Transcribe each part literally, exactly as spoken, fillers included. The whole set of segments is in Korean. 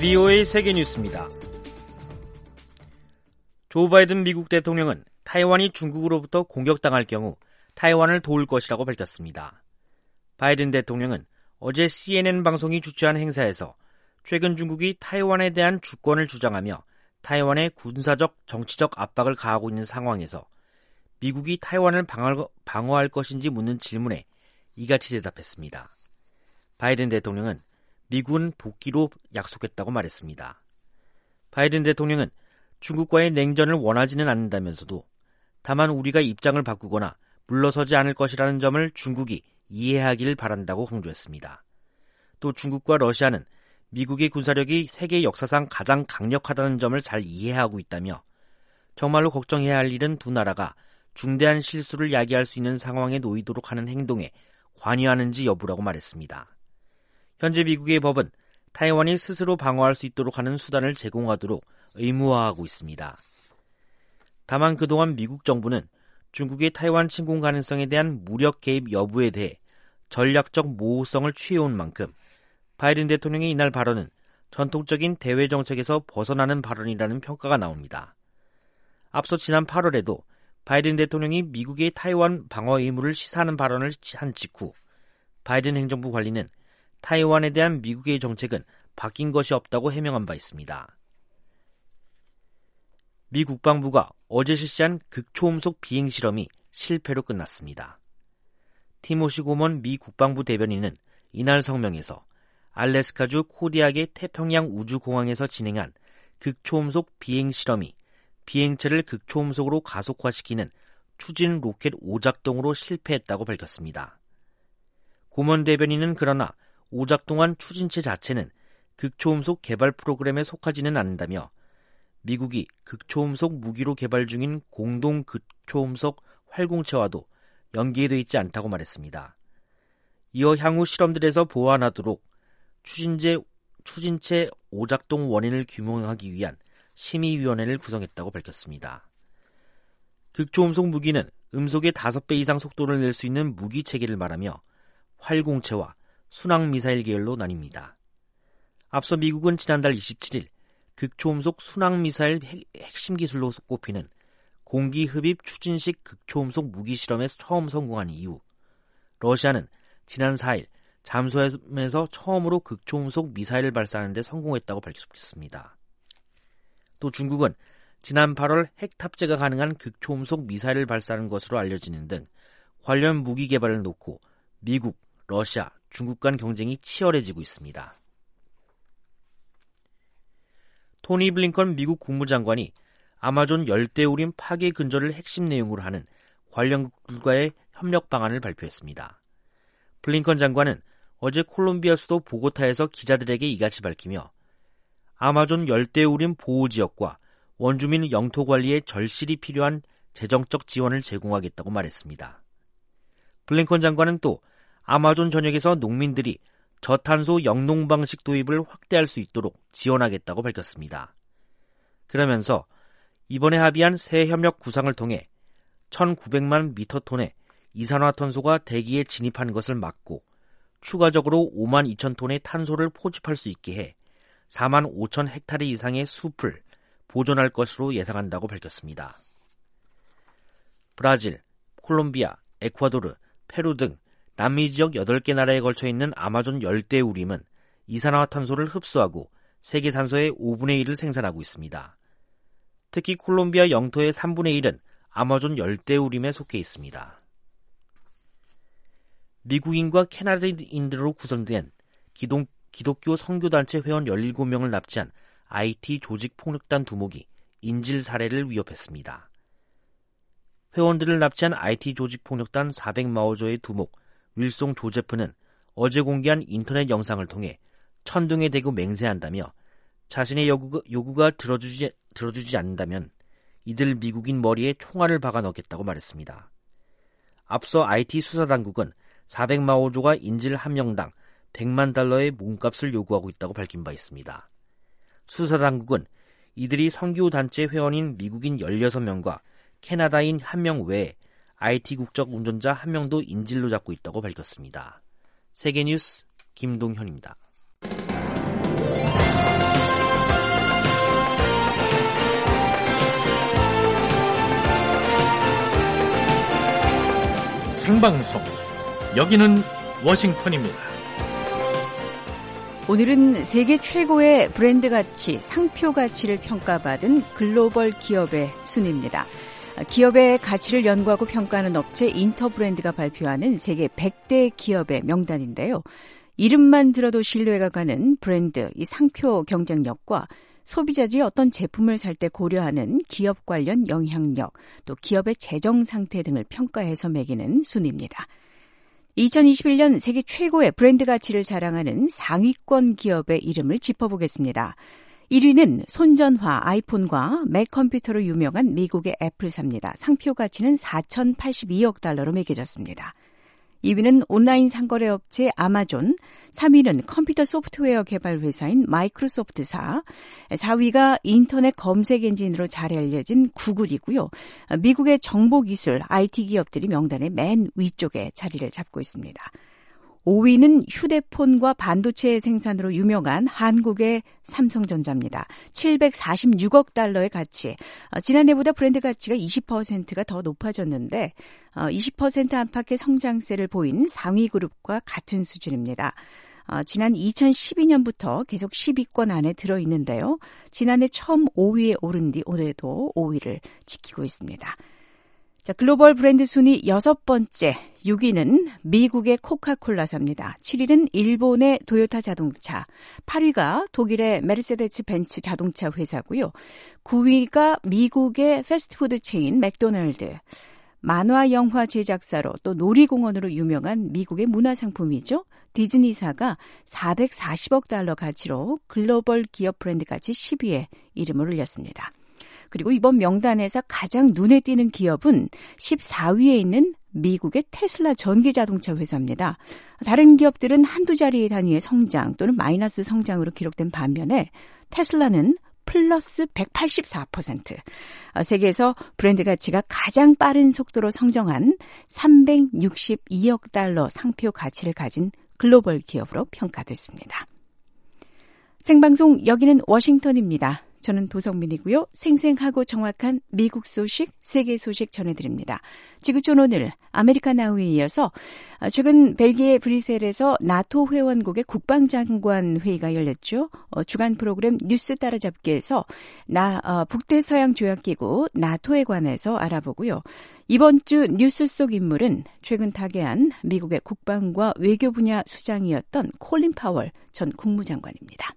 브이오에이 세계뉴스입니다. 조 바이든 미국 대통령은 타이완이 중국으로부터 공격당할 경우 타이완을 도울 것이라고 밝혔습니다. 바이든 대통령은 어제 씨엔엔 방송이 주최한 행사에서 최근 중국이 타이완에 대한 주권을 주장하며 타이완에 군사적, 정치적 압박을 가하고 있는 상황에서 미국이 타이완을 방어할 것인지 묻는 질문에 이같이 대답했습니다. 바이든 대통령은 미국은 복귀로 약속했다고 말했습니다. 바이든 대통령은 중국과의 냉전을 원하지는 않는다면서도 다만 우리가 입장을 바꾸거나 물러서지 않을 것이라는 점을 중국이 이해하기를 바란다고 강조했습니다. 또 중국과 러시아는 미국의 군사력이 세계 역사상 가장 강력하다는 점을 잘 이해하고 있다며 정말로 걱정해야 할 일은 두 나라가 중대한 실수를 야기할 수 있는 상황에 놓이도록 하는 행동에 관여하는지 여부라고 말했습니다. 현재 미국의 법은 타이완이 스스로 방어할 수 있도록 하는 수단을 제공하도록 의무화하고 있습니다. 다만 그동안 미국 정부는 중국의 타이완 침공 가능성에 대한 무력 개입 여부에 대해 전략적 모호성을 취해온 만큼 바이든 대통령의 이날 발언은 전통적인 대외 정책에서 벗어나는 발언이라는 평가가 나옵니다. 앞서 지난 팔월에도 바이든 대통령이 미국의 타이완 방어 의무를 시사하는 발언을 한 직후 바이든 행정부 관리는 타이완에 대한 미국의 정책은 바뀐 것이 없다고 해명한 바 있습니다. 미 국방부가 어제 실시한 극초음속 비행 실험이 실패로 끝났습니다. 티모시 고먼 미 국방부 대변인은 이날 성명에서 알래스카주 코디악의 태평양 우주공항에서 진행한 극초음속 비행 실험이 비행체를 극초음속으로 가속화시키는 추진 로켓 오작동으로 실패했다고 밝혔습니다. 고먼 대변인은 그러나 오작동한 추진체 자체는 극초음속 개발 프로그램에 속하지는 않는다며 미국이 극초음속 무기로 개발 중인 공동 극초음속 활공체와도 연계되어 있지 않다고 말했습니다. 이어 향후 실험들에서 보완하도록 추진제, 추진체 오작동 원인을 규명하기 위한 심의위원회를 구성했다고 밝혔습니다. 극초음속 무기는 음속의 다섯 배 이상 속도를 낼 수 있는 무기 체계를 말하며 활공체와 순항미사일 계열로 나뉩니다. 앞서 미국은 지난달 이십칠일 극초음속 순항미사일 핵심 기술로 꼽히는 공기흡입 추진식 극초음속 무기 실험에 처음 성공한 이후 러시아는 지난 사일 잠수함에서 처음으로 극초음속 미사일을 발사하는 데 성공했다고 밝혔습니다. 또 중국은 지난 팔월 핵 탑재가 가능한 극초음속 미사일을 발사하는 것으로 알려지는 등 관련 무기 개발을 놓고 미국, 러시아, 중국 간 경쟁이 치열해지고 있습니다. 토니 블링컨 미국 국무장관이 아마존 열대우림 파괴 근절을 핵심 내용으로 하는 관련국들과의 협력 방안을 발표했습니다. 블링컨 장관은 어제 콜롬비아 수도 보고타에서 기자들에게 이같이 밝히며 아마존 열대우림 보호지역과 원주민 영토 관리에 절실히 필요한 재정적 지원을 제공하겠다고 말했습니다. 블링컨 장관은 또 아마존 전역에서 농민들이 저탄소 영농 방식 도입을 확대할 수 있도록 지원하겠다고 밝혔습니다. 그러면서 이번에 합의한 새 협력 구상을 통해 천구백만 미터톤의 이산화탄소가 대기에 진입하는 것을 막고 추가적으로 오만 이천 톤의 탄소를 포집할 수 있게 해 사만 오천 헥타르 이상의 숲을 보존할 것으로 예상한다고 밝혔습니다. 브라질, 콜롬비아, 에콰도르, 페루 등 남미 지역 여덟 개 나라에 걸쳐 있는 아마존 열대우림은 이산화탄소를 흡수하고 세계 산소의 오분의 일을 생산하고 있습니다. 특히 콜롬비아 영토의 삼분의 일은 아마존 열대우림에 속해 있습니다. 미국인과 캐나다인들로 구성된 기독, 기독교 선교단체 회원 열일곱 명을 납치한 아이티 조직 폭력단 두목이 인질 살해를 위협했습니다. 회원들을 납치한 아이티 조직 폭력단 사백마오조의 두목 윌송 조제프는 어제 공개한 인터넷 영상을 통해 천둥에 대고 맹세한다며 자신의 요구가, 요구가 들어주지, 들어주지 않는다면 이들 미국인 머리에 총알을 박아 넣겠다고 말했습니다. 앞서 아이티 수사당국은 사백마오조가 인질 한 명당 백만 달러의 몸값을 요구하고 있다고 밝힌 바 있습니다. 수사당국은 이들이 선교단체 회원인 미국인 열여섯 명과 캐나다인 한 명 외에 아이티 국적 운전자 한 명도 인질로 잡고 있다고 밝혔습니다. 세계뉴스 김동현입니다. 생방송. 여기는 워싱턴입니다. 오늘은 세계 최고의 브랜드 가치, 상표 가치를 평가받은 글로벌 기업의 순위입니다. 기업의 가치를 연구하고 평가하는 업체 인터브랜드가 발표하는 세계 백 대 기업의 명단인데요. 이름만 들어도 신뢰가 가는 브랜드, 이 상표 경쟁력과 소비자들이 어떤 제품을 살 때 고려하는 기업 관련 영향력, 또 기업의 재정 상태 등을 평가해서 매기는 순위입니다. 이천이십일 년 세계 최고의 브랜드 가치를 자랑하는 상위권 기업의 이름을 짚어보겠습니다. 일 위는 손전화, 아이폰과 맥 컴퓨터로 유명한 미국의 애플사입니다. 상표 가치는 사천팔십이억 달러로 매겨졌습니다. 이 위는 온라인 상거래 업체 아마존, 삼 위는 컴퓨터 소프트웨어 개발 회사인 마이크로소프트사, 사 위가 인터넷 검색 엔진으로 잘 알려진 구글이고요. 미국의 정보기술, 아이티 기업들이 명단의 맨 위쪽에 자리를 잡고 있습니다. 오 위는 휴대폰과 반도체 생산으로 유명한 한국의 삼성전자입니다. 칠백사십육억 달러의 가치. 지난해보다 브랜드 가치가 이십 퍼센트가 더 높아졌는데 이십 퍼센트 안팎의 성장세를 보인 상위 그룹과 같은 수준입니다. 지난 이천십이 년부터 계속 십 위권 안에 들어있는데요. 지난해 처음 오 위에 오른 뒤 올해도 오 위를 지키고 있습니다. 자, 글로벌 브랜드 순위 여섯 번째, 육 위는 미국의 코카콜라사입니다. 칠 위는 일본의 도요타 자동차, 팔 위가 독일의 메르세데스 벤츠 자동차 회사고요. 구 위가 미국의 패스트푸드 체인 맥도날드, 만화 영화 제작사로 또 놀이공원으로 유명한 미국의 문화상품이죠. 디즈니사가 사백사십억 달러 가치로 글로벌 기업 브랜드 가치 십 위에 이름을 올렸습니다. 그리고 이번 명단에서 가장 눈에 띄는 기업은 십사 위에 있는 미국의 테슬라 전기자동차 회사입니다. 다른 기업들은 한두 자리 단위의 성장 또는 마이너스 성장으로 기록된 반면에 테슬라는 플러스 백팔십사 퍼센트. 세계에서 브랜드 가치가 가장 빠른 속도로 성장한 삼백육십이억 달러 상표 가치를 가진 글로벌 기업으로 평가됐습니다. 생방송 여기는 워싱턴입니다. 저는 도성민이고요. 생생하고 정확한 미국 소식, 세계 소식 전해드립니다. 지구촌 오늘 아메리카 나우에 이어서 최근 벨기에 브뤼셀에서 나토 회원국의 국방장관 회의가 열렸죠. 어, 주간 프로그램 뉴스 따라잡기에서 나, 어, 북대서양조약기구 나토에 관해서 알아보고요. 이번 주 뉴스 속 인물은 최근 타계한 미국의 국방과 외교 분야 수장이었던 콜린 파월 전 국무장관입니다.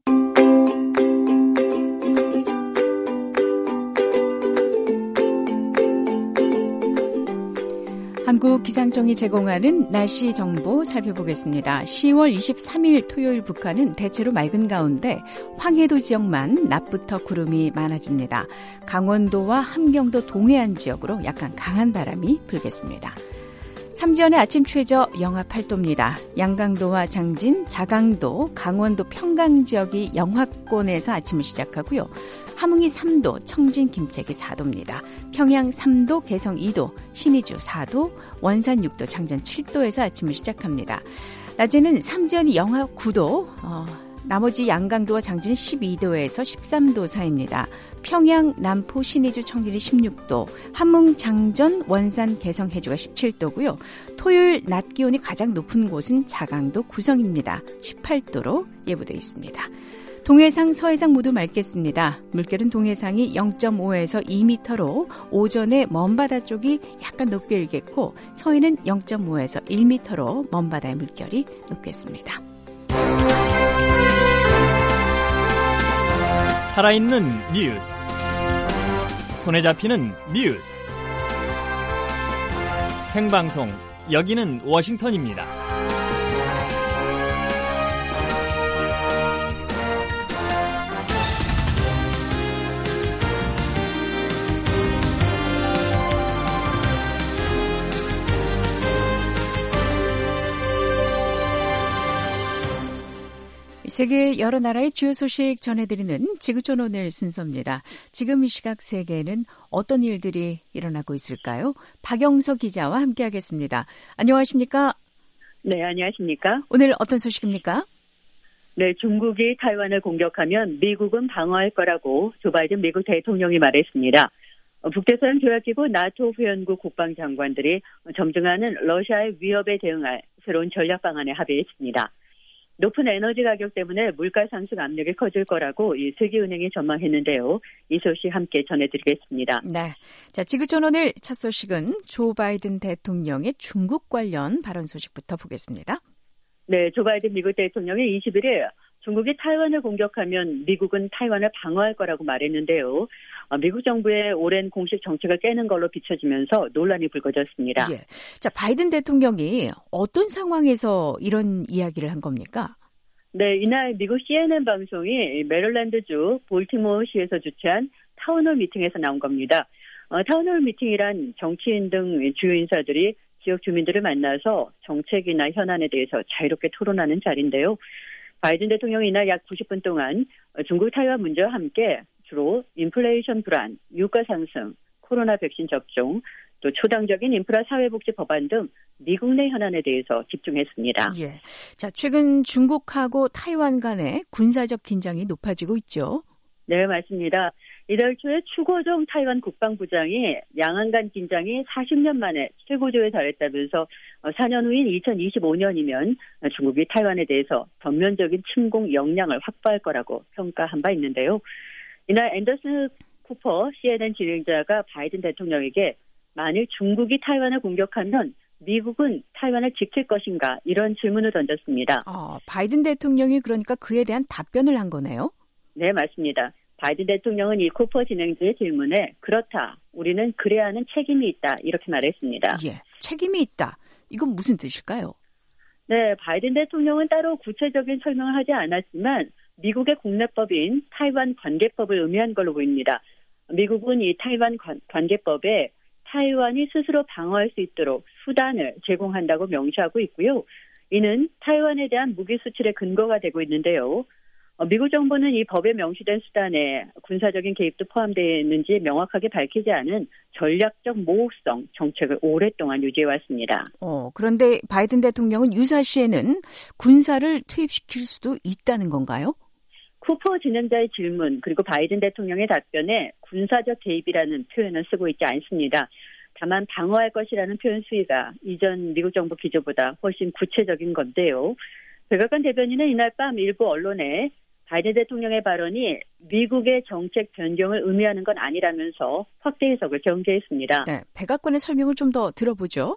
한국기상청이 제공하는 날씨 정보 살펴보겠습니다. 시월 이십삼일 토요일 북한은 대체로 맑은 가운데 황해도 지역만 낮부터 구름이 많아집니다. 강원도와 함경도 동해안 지역으로 약간 강한 바람이 불겠습니다. 삼지연의 아침 최저 영하 팔 도입니다. 양강도와 장진, 자강도, 강원도 평강 지역이 영하권에서 아침을 시작하고요. 함흥이 삼 도, 청진, 김책이 사 도입니다. 평양 삼 도, 개성 이 도, 신의주 사 도, 원산 육 도, 장전 칠 도에서 아침을 시작합니다. 낮에는 삼지연이 영하 구 도, 어, 나머지 양강도와 장진은 십이 도에서 십삼 도 사이입니다. 평양, 남포, 신의주, 청진이 십육 도, 함흥, 장전, 원산, 개성, 해주가 십칠 도고요. 토요일 낮 기온이 가장 높은 곳은 자강도, 구성입니다. 십팔 도로 예보되어 있습니다. 동해상, 서해상 모두 맑겠습니다. 물결은 동해상이 영 점 오에서 이 미터로 오전에 먼바다 쪽이 약간 높게 일겠고 서해는 영 점 오에서 일 미터로 먼바다의 물결이 높겠습니다. 살아있는 뉴스, 손에 잡히는 뉴스, 생방송 여기는 워싱턴입니다. 세계 여러 나라의 주요 소식 전해드리는 지구촌 오늘 순서입니다. 지금 이 시각 세계에는 어떤 일들이 일어나고 있을까요? 박영석 기자와 함께하겠습니다. 안녕하십니까? 네, 안녕하십니까? 오늘 어떤 소식입니까? 네, 중국이 타이완을 공격하면 미국은 방어할 거라고 조 바이든 미국 대통령이 말했습니다. 북대서양 조약기구 나토 회원국 국방장관들이 점증하는 러시아의 위협에 대응할 새로운 전략 방안에 합의했습니다. 높은 에너지 가격 때문에 물가 상승 압력이 커질 거라고 이 세계은행이 전망했는데요. 이 소식 함께 전해드리겠습니다. 네, 자 지구촌 오늘 첫 소식은 조 바이든 대통령의 중국 관련 발언 소식부터 보겠습니다. 네, 조 바이든 미국 대통령이 이십일 일 중국이 타이완을 공격하면 미국은 타이완을 방어할 거라고 말했는데요. 미국 정부의 오랜 공식 정책을 깨는 걸로 비춰지면서 논란이 불거졌습니다. 예. 자, 바이든 대통령이 어떤 상황에서 이런 이야기를 한 겁니까? 네, 이날 미국 씨엔엔 방송이 메릴랜드주 볼티모어시에서 주최한 타운홀 미팅에서 나온 겁니다. 어, 타운홀 미팅이란 정치인 등 주요 인사들이 지역 주민들을 만나서 정책이나 현안에 대해서 자유롭게 토론하는 자리인데요. 바이든 대통령이 이날 약 구십 분 동안 중국 타이완 문제와 함께 주로 인플레이션 불안, 유가 상승, 코로나 백신 접종, 또 초당적인 인프라 사회복지 법안 등 미국 내 현안에 대해서 집중했습니다. 예. 자, 최근 중국하고 타이완 간의 군사적 긴장이 높아지고 있죠. 네, 맞습니다. 이달 초에 추고종 타이완 국방부장이 양안 간 긴장이 사십 년 만에 최고조에 달했다면서 사 년 후인 이천이십오 년이면 중국이 타이완에 대해서 전면적인 침공 역량을 확보할 거라고 평가한 바 있는데요. 이날 앤더슨 쿠퍼 씨엔엔 진행자가 바이든 대통령에게 만일 중국이 타이완을 공격하면 미국은 타이완을 지킬 것인가 이런 질문을 던졌습니다. 어, 바이든 대통령이 그러니까 그에 대한 답변을 한 거네요? 네, 맞습니다. 바이든 대통령은 이 쿠퍼 진행자의 질문에 그렇다, 우리는 그래야 하는 책임이 있다 이렇게 말했습니다. 예, 책임이 있다. 이건 무슨 뜻일까요? 네, 바이든 대통령은 따로 구체적인 설명을 하지 않았지만 미국의 국내법인 타이완 관계법을 의미한 걸로 보입니다. 미국은 이 타이완 관계법에 타이완이 스스로 방어할 수 있도록 수단을 제공한다고 명시하고 있고요. 이는 타이완에 대한 무기 수출의 근거가 되고 있는데요. 미국 정부는 이 법에 명시된 수단에 군사적인 개입도 포함되어 있는지 명확하게 밝히지 않은 전략적 모호성 정책을 오랫동안 유지해왔습니다. 어, 그런데 바이든 대통령은 유사시에는 군사를 투입시킬 수도 있다는 건가요? 쿠퍼 진행자의 질문 그리고 바이든 대통령의 답변에 군사적 개입이라는 표현을 쓰고 있지 않습니다. 다만 방어할 것이라는 표현 수위가 이전 미국 정부 기조보다 훨씬 구체적인 건데요. 백악관 대변인은 이날 밤 일부 언론에 바이든 대통령의 발언이 미국의 정책 변경을 의미하는 건 아니라면서 확대 해석을 전개했습니다. 네, 백악관의 설명을 좀 더 들어보죠.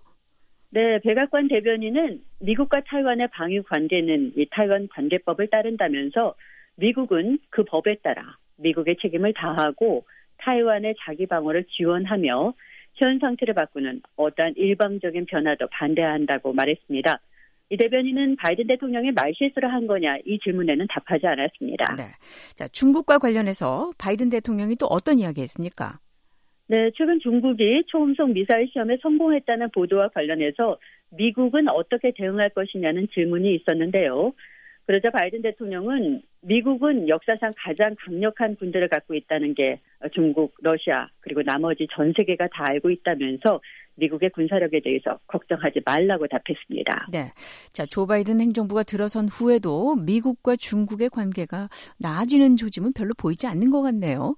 네, 백악관 대변인은 미국과 타이완의 방위 관계는 이 타이완 관계법을 따른다면서 미국은 그 법에 따라 미국의 책임을 다하고 타이완의 자기 방어를 지원하며 현 상태를 바꾸는 어떠한 일방적인 변화도 반대한다고 말했습니다. 이 대변인은 바이든 대통령이 말실수를 한 거냐 이 질문에는 답하지 않았습니다. 네, 자 중국과 관련해서 바이든 대통령이 또 어떤 이야기했습니까? 네, 최근 중국이 초음속 미사일 시험에 성공했다는 보도와 관련해서 미국은 어떻게 대응할 것이냐는 질문이 있었는데요. 그러자 바이든 대통령은 미국은 역사상 가장 강력한 군대를 갖고 있다는 게 중국, 러시아 그리고 나머지 전 세계가 다 알고 있다면서 미국의 군사력에 대해서 걱정하지 말라고 답했습니다. 네, 자 조 바이든 행정부가 들어선 후에도 미국과 중국의 관계가 나아지는 조짐은 별로 보이지 않는 것 같네요.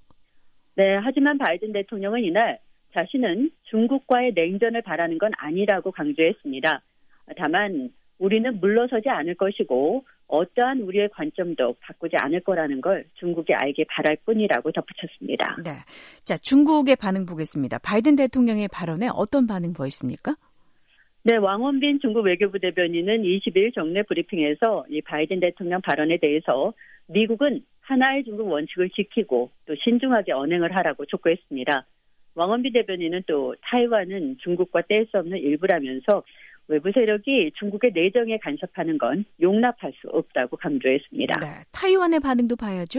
네, 하지만 바이든 대통령은 이날 자신은 중국과의 냉전을 바라는 건 아니라고 강조했습니다. 다만 우리는 물러서지 않을 것이고 어떠한 우리의 관점도 바꾸지 않을 거라는 걸 중국이 알게 바랄 뿐이라고 덧붙였습니다. 네, 자 중국의 반응 보겠습니다. 바이든 대통령의 발언에 어떤 반응 보였습니까? 네, 왕원빈 중국 외교부 대변인은 이십 일 정례 브리핑에서 이 바이든 대통령 발언에 대해서 미국은 하나의 중국 원칙을 지키고 또 신중하게 언행을 하라고 촉구했습니다. 왕원빈 대변인은 또 타이완은 중국과 뗄 수 없는 일부라면서 외부 세력이 중국의 내정에 간섭하는 건 용납할 수 없다고 강조했습니다. 네, 타이완의 반응도 봐야죠.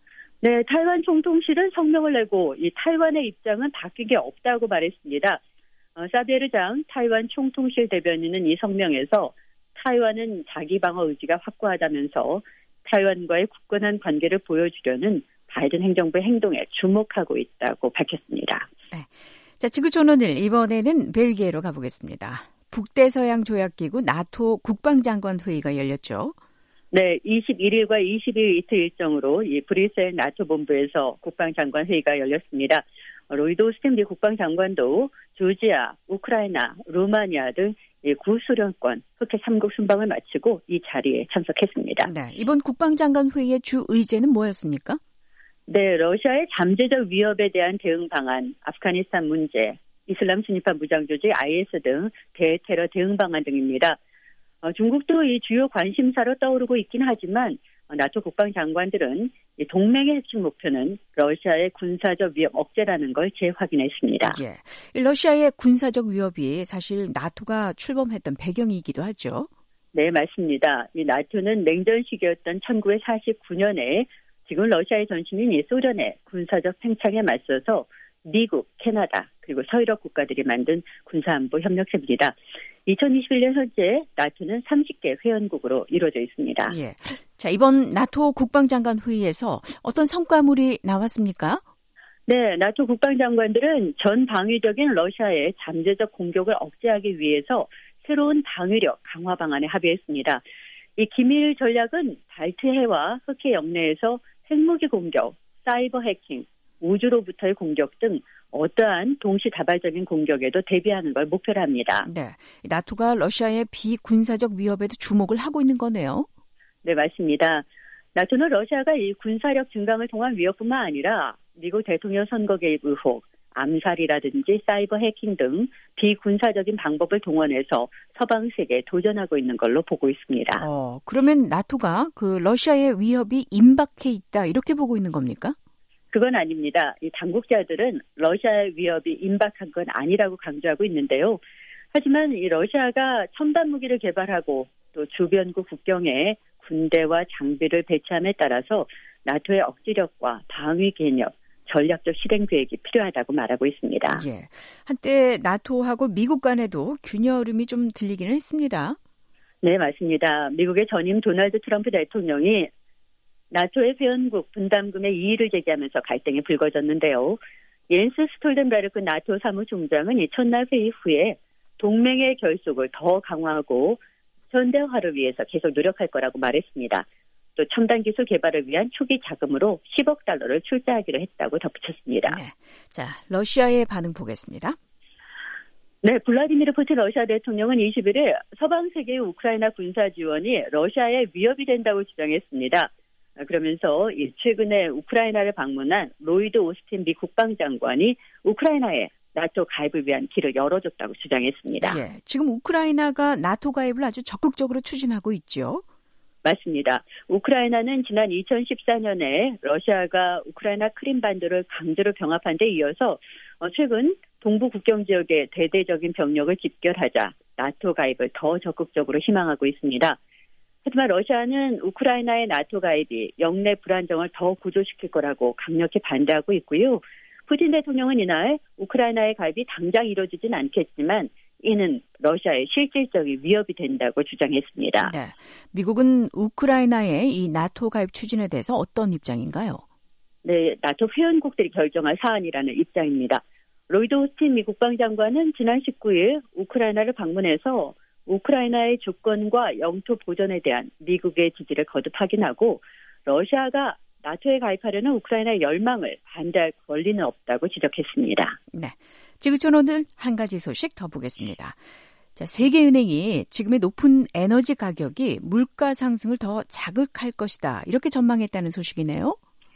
네, 타이완 총통실은 성명을 내고 이 타이완의 입장은 바뀐 게 없다고 말했습니다. 어, 사베르장 타이완 총통실 대변인은 이 성명에서 타이완은 자기 방어 의지가 확고하다면서 타이완과의 굳건한 관계를 보여주려는 바이든 행정부의 행동에 주목하고 있다고 밝혔습니다. 네. 자, 지구촌 오늘 이번에는 벨기에로 가보겠습니다. 북대서양 조약기구 나토 국방장관 회의가 열렸죠. 네, 이십일 일과 이십 일 이틀 일정으로 이 브뤼셀 나토 본부에서 국방장관 회의가 열렸습니다. 로이드 오스틴 미 국방장관도 조지아, 우크라이나, 루마니아 등 구수련권 흑해 삼 국 순방을 마치고 이 자리에 참석했습니다. 네, 이번 국방장관 회의의 주 의제는 뭐였습니까? 네, 러시아의 잠재적 위협에 대한 대응 방안, 아프가니스탄 문제, 이슬람 순위파 무장조직 아이에스 등 대테러 대응 방안 등입니다. 어, 중국도 이 주요 관심사로 떠오르고 있긴 하지만 어, 나토 국방장관들은 이 동맹의 핵심 목표는 러시아의 군사적 위협 억제라는 걸 재확인했습니다. 예, 러시아의 군사적 위협이 사실 나토가 출범했던 배경이기도 하죠. 네, 맞습니다. 이 나토는 냉전 시기였던 천구백사십구 년에 지금 러시아의 전신인 이 소련의 군사적 팽창에 맞서서 미국, 캐나다, 그리고 서유럽 국가들이 만든 군사안보 협력체입니다. 이천이십일 년 현재 나토는 서른 개 회원국으로 이루어져 있습니다. 예. 자, 이번 나토 국방장관 회의에서 어떤 성과물이 나왔습니까? 네, 나토 국방장관들은 전 방위적인 러시아의 잠재적 공격을 억제하기 위해서 새로운 방위력 강화 방안에 합의했습니다. 이 기밀 전략은 발트해와 흑해 영내에서 핵무기 공격, 사이버 해킹, 우주로부터의 공격 등 어떠한 동시다발적인 공격에도 대비하는 걸 목표로 합니다. 네, 나토가 러시아의 비군사적 위협에도 주목을 하고 있는 거네요. 네, 맞습니다. 나토는 러시아가 이 군사력 증강을 통한 위협뿐만 아니라 미국 대통령 선거 개입 의혹, 암살이라든지 사이버 해킹 등 비군사적인 방법을 동원해서 서방 세계에 도전하고 있는 걸로 보고 있습니다. 어, 그러면 나토가 그 러시아의 위협이 임박해 있다 이렇게 보고 있는 겁니까? 그건 아닙니다. 이 당국자들은 러시아의 위협이 임박한 건 아니라고 강조하고 있는데요. 하지만 이 러시아가 첨단 무기를 개발하고 또 주변국 국경에 군대와 장비를 배치함에 따라서 나토의 억지력과 방위 개념, 전략적 실행 계획이 필요하다고 말하고 있습니다. 예, 한때 나토하고 미국 간에도 균열음이 좀 들리기는 했습니다. 네, 맞습니다. 미국의 전임 도널드 트럼프 대통령이 나토의 회원국 분담금의 이의를 제기하면서 갈등이 불거졌는데요. 옌스 스톨텐베르크 나토 사무총장은 이 첫날 회의 후에 동맹의 결속을 더 강화하고 현대화를 위해서 계속 노력할 거라고 말했습니다. 또 첨단 기술 개발을 위한 초기 자금으로 십억 달러를 출자하기로 했다고 덧붙였습니다. 네, 자, 러시아의 반응 보겠습니다. 네, 블라디미르 푸틴 러시아 대통령은 이십일 일 서방 세계의 우크라이나 군사 지원이 러시아의 위협이 된다고 주장했습니다. 그러면서 최근에 우크라이나를 방문한 로이드 오스틴 미 국방장관이 우크라이나에 나토 가입을 위한 길을 열어줬다고 주장했습니다. 예, 지금 우크라이나가 나토 가입을 아주 적극적으로 추진하고 있죠. 맞습니다. 우크라이나는 지난 이천십사 년에 러시아가 우크라이나 크림반도를 강제로 병합한 데 이어서 최근 동부 국경 지역에 대대적인 병력을 집결하자 나토 가입을 더 적극적으로 희망하고 있습니다. 하지만 러시아는 우크라이나의 나토 가입이 영내 불안정을 더 고조시킬 거라고 강력히 반대하고 있고요. 푸틴 대통령은 이날 우크라이나의 가입이 당장 이루어지진 않겠지만 이는 러시아의 실질적인 위협이 된다고 주장했습니다. 네, 미국은 우크라이나의 이 나토 가입 추진에 대해서 어떤 입장인가요? 네, 나토 회원국들이 결정할 사안이라는 입장입니다. 로이드 오스틴 미 국방장관은 지난 십구 일 우크라이나를 방문해서 우크라이나의 주권과 영토 보전에 대한 미국의 지지를 거듭 확인하고 러시아가 나토에 가입하려는 우크라이나의 열망을 반대할 권리는 없다고 지적했습니다. 네, 지구촌 오늘 한 가지 소식 더 보겠습니다. 자, 세계은행이 지금의 높은 에너지 가격이 물가 상승을 더 자극할 것이다 이렇게 전망했다는 소식이네요.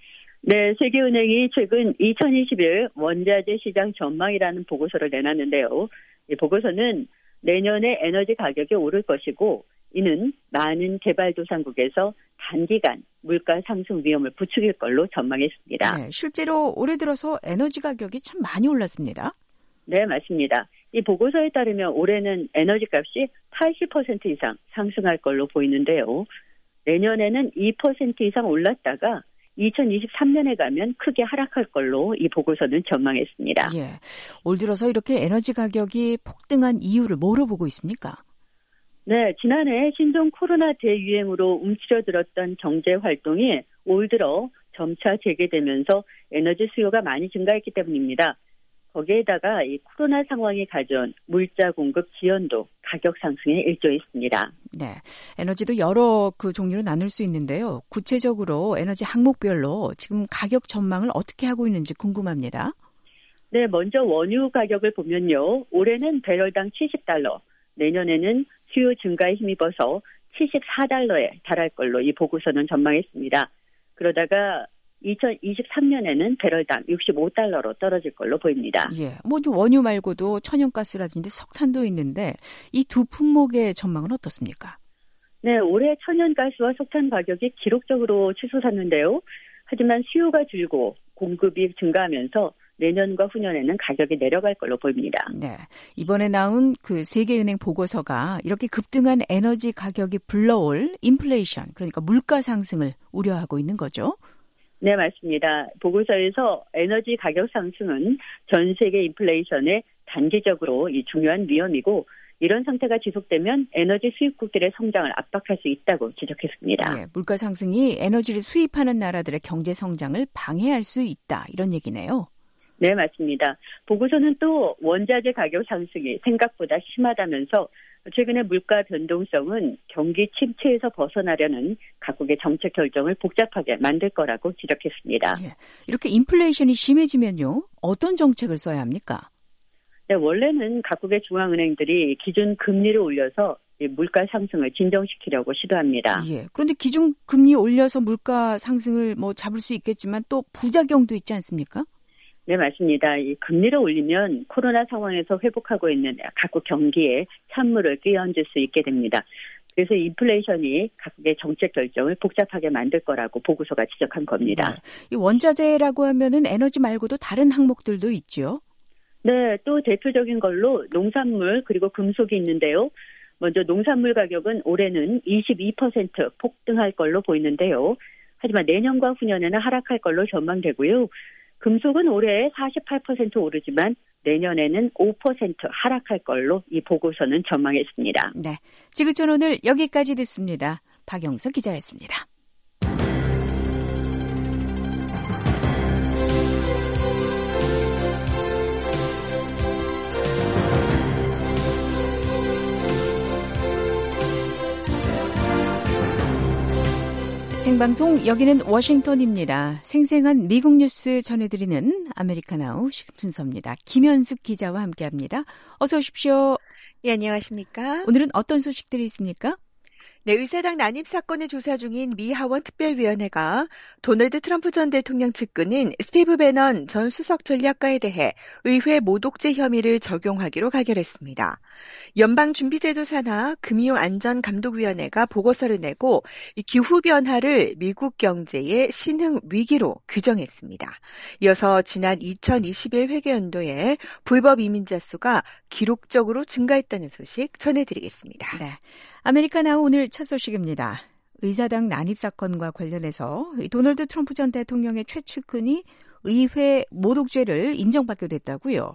네, 세계은행이 최근 이천이십일 원자재 시장 전망이라는 보고서를 내놨는데요. 이 보고서는 내년에 에너지 가격이 오를 것이고 이는 많은 개발도상국에서 단기간 물가 상승 위험을 부추길 걸로 전망했습니다. 네, 실제로 올해 들어서 에너지 가격이 참 많이 올랐습니다. 네, 맞습니다. 이 보고서에 따르면 올해는 에너지 값이 팔십 퍼센트 이상 상승할 걸로 보이는데요. 내년에는 이 퍼센트 이상 올랐다가 이천이십삼 년에 가면 크게 하락할 걸로 이 보고서는 전망했습니다. 예, 올 들어서 이렇게 에너지 가격이 폭등한 이유를 뭐로 보고 있습니까? 네, 지난해 신종 코로나 대유행으로 움츠러들었던 경제 활동이 올 들어 점차 재개되면서 에너지 수요가 많이 증가했기 때문입니다. 거기에다가 이 코로나 상황이 가져온 물자 공급 지연도 가격 상승에 일조했습니다. 네, 에너지도 여러 그 종류로 나눌 수 있는데요. 구체적으로 에너지 항목별로 지금 가격 전망을 어떻게 하고 있는지 궁금합니다. 네, 먼저 원유 가격을 보면요. 올해는 배럴당 칠십 달러, 내년에는 수요 증가에 힘입어서 칠십사 달러에 달할 걸로 이 보고서는 전망했습니다. 그러다가 이천이십삼 년에는 배럴당 육십오 달러로 떨어질 걸로 보입니다. 예, 뭐 원유 말고도 천연가스라든지 석탄도 있는데 이 두 품목의 전망은 어떻습니까? 네, 올해 천연가스와 석탄 가격이 기록적으로 치솟았는데요. 하지만 수요가 줄고 공급이 증가하면서 내년과 후년에는 가격이 내려갈 걸로 보입니다. 네, 이번에 나온 그 세계은행 보고서가 이렇게 급등한 에너지 가격이 불러올 인플레이션, 그러니까 물가 상승을 우려하고 있는 거죠? 네, 맞습니다. 보고서에서 에너지 가격 상승은 전 세계 인플레이션의 단기적으로 이 중요한 위험이고 이런 상태가 지속되면 에너지 수입국들의 성장을 압박할 수 있다고 지적했습니다. 네, 물가 상승이 에너지를 수입하는 나라들의 경제 성장을 방해할 수 있다, 이런 얘기네요. 네, 맞습니다. 보고서는 또 원자재 가격 상승이 생각보다 심하다면서 최근의 물가 변동성은 경기 침체에서 벗어나려는 각국의 정책 결정을 복잡하게 만들 거라고 지적했습니다. 예, 이렇게 인플레이션이 심해지면요, 어떤 정책을 써야 합니까? 네, 원래는 각국의 중앙은행들이 기준 금리를 올려서 물가 상승을 진정시키려고 시도합니다. 예, 그런데 기준 금리 올려서 물가 상승을 뭐 잡을 수 있겠지만 또 부작용도 있지 않습니까? 네, 맞습니다. 이 금리를 올리면 코로나 상황에서 회복하고 있는 각국 경기에 찬물을 끼얹을 수 있게 됩니다. 그래서 인플레이션이 각국의 정책 결정을 복잡하게 만들 거라고 보고서가 지적한 겁니다. 네. 이 원자재라고 하면은 에너지 말고도 다른 항목들도 있죠? 네, 또 대표적인 걸로 농산물 그리고 금속이 있는데요. 먼저 농산물 가격은 올해는 이십이 퍼센트 폭등할 걸로 보이는데요. 하지만 내년과 후년에는 하락할 걸로 전망되고요. 금속은 올해 사십팔 퍼센트 오르지만 내년에는 오 퍼센트 하락할 걸로 이 보고서는 전망했습니다. 네, 지구촌 오늘 여기까지 듣습니다. 박영석 기자였습니다. 생방송 여기는 워싱턴입니다. 생생한 미국 뉴스 전해드리는 아메리카나우 순서입니다. 김현숙 기자와 함께합니다. 어서 오십시오. 예, 안녕하십니까? 오늘은 어떤 소식들이 있습니까? 네, 의사당 난입 사건을 조사 중인 미 하원 특별위원회가 도널드 트럼프 전 대통령 측근인 스티브 배넌 전 수석 전략가에 대해 의회 모독죄 혐의를 적용하기로 가결했습니다. 연방준비제도 산하 금융안전감독위원회가 보고서를 내고 이 기후변화를 미국 경제의 신흥 위기로 규정했습니다. 이어서 지난 이천이십일 회계연도에 불법 이민자 수가 기록적으로 증가했다는 소식 전해드리겠습니다. 네, 아메리카나우 오늘 첫 소식입니다. 의사당 난입 사건과 관련해서 도널드 트럼프 전 대통령의 최측근이 의회 모독죄를 인정받게 됐다고요?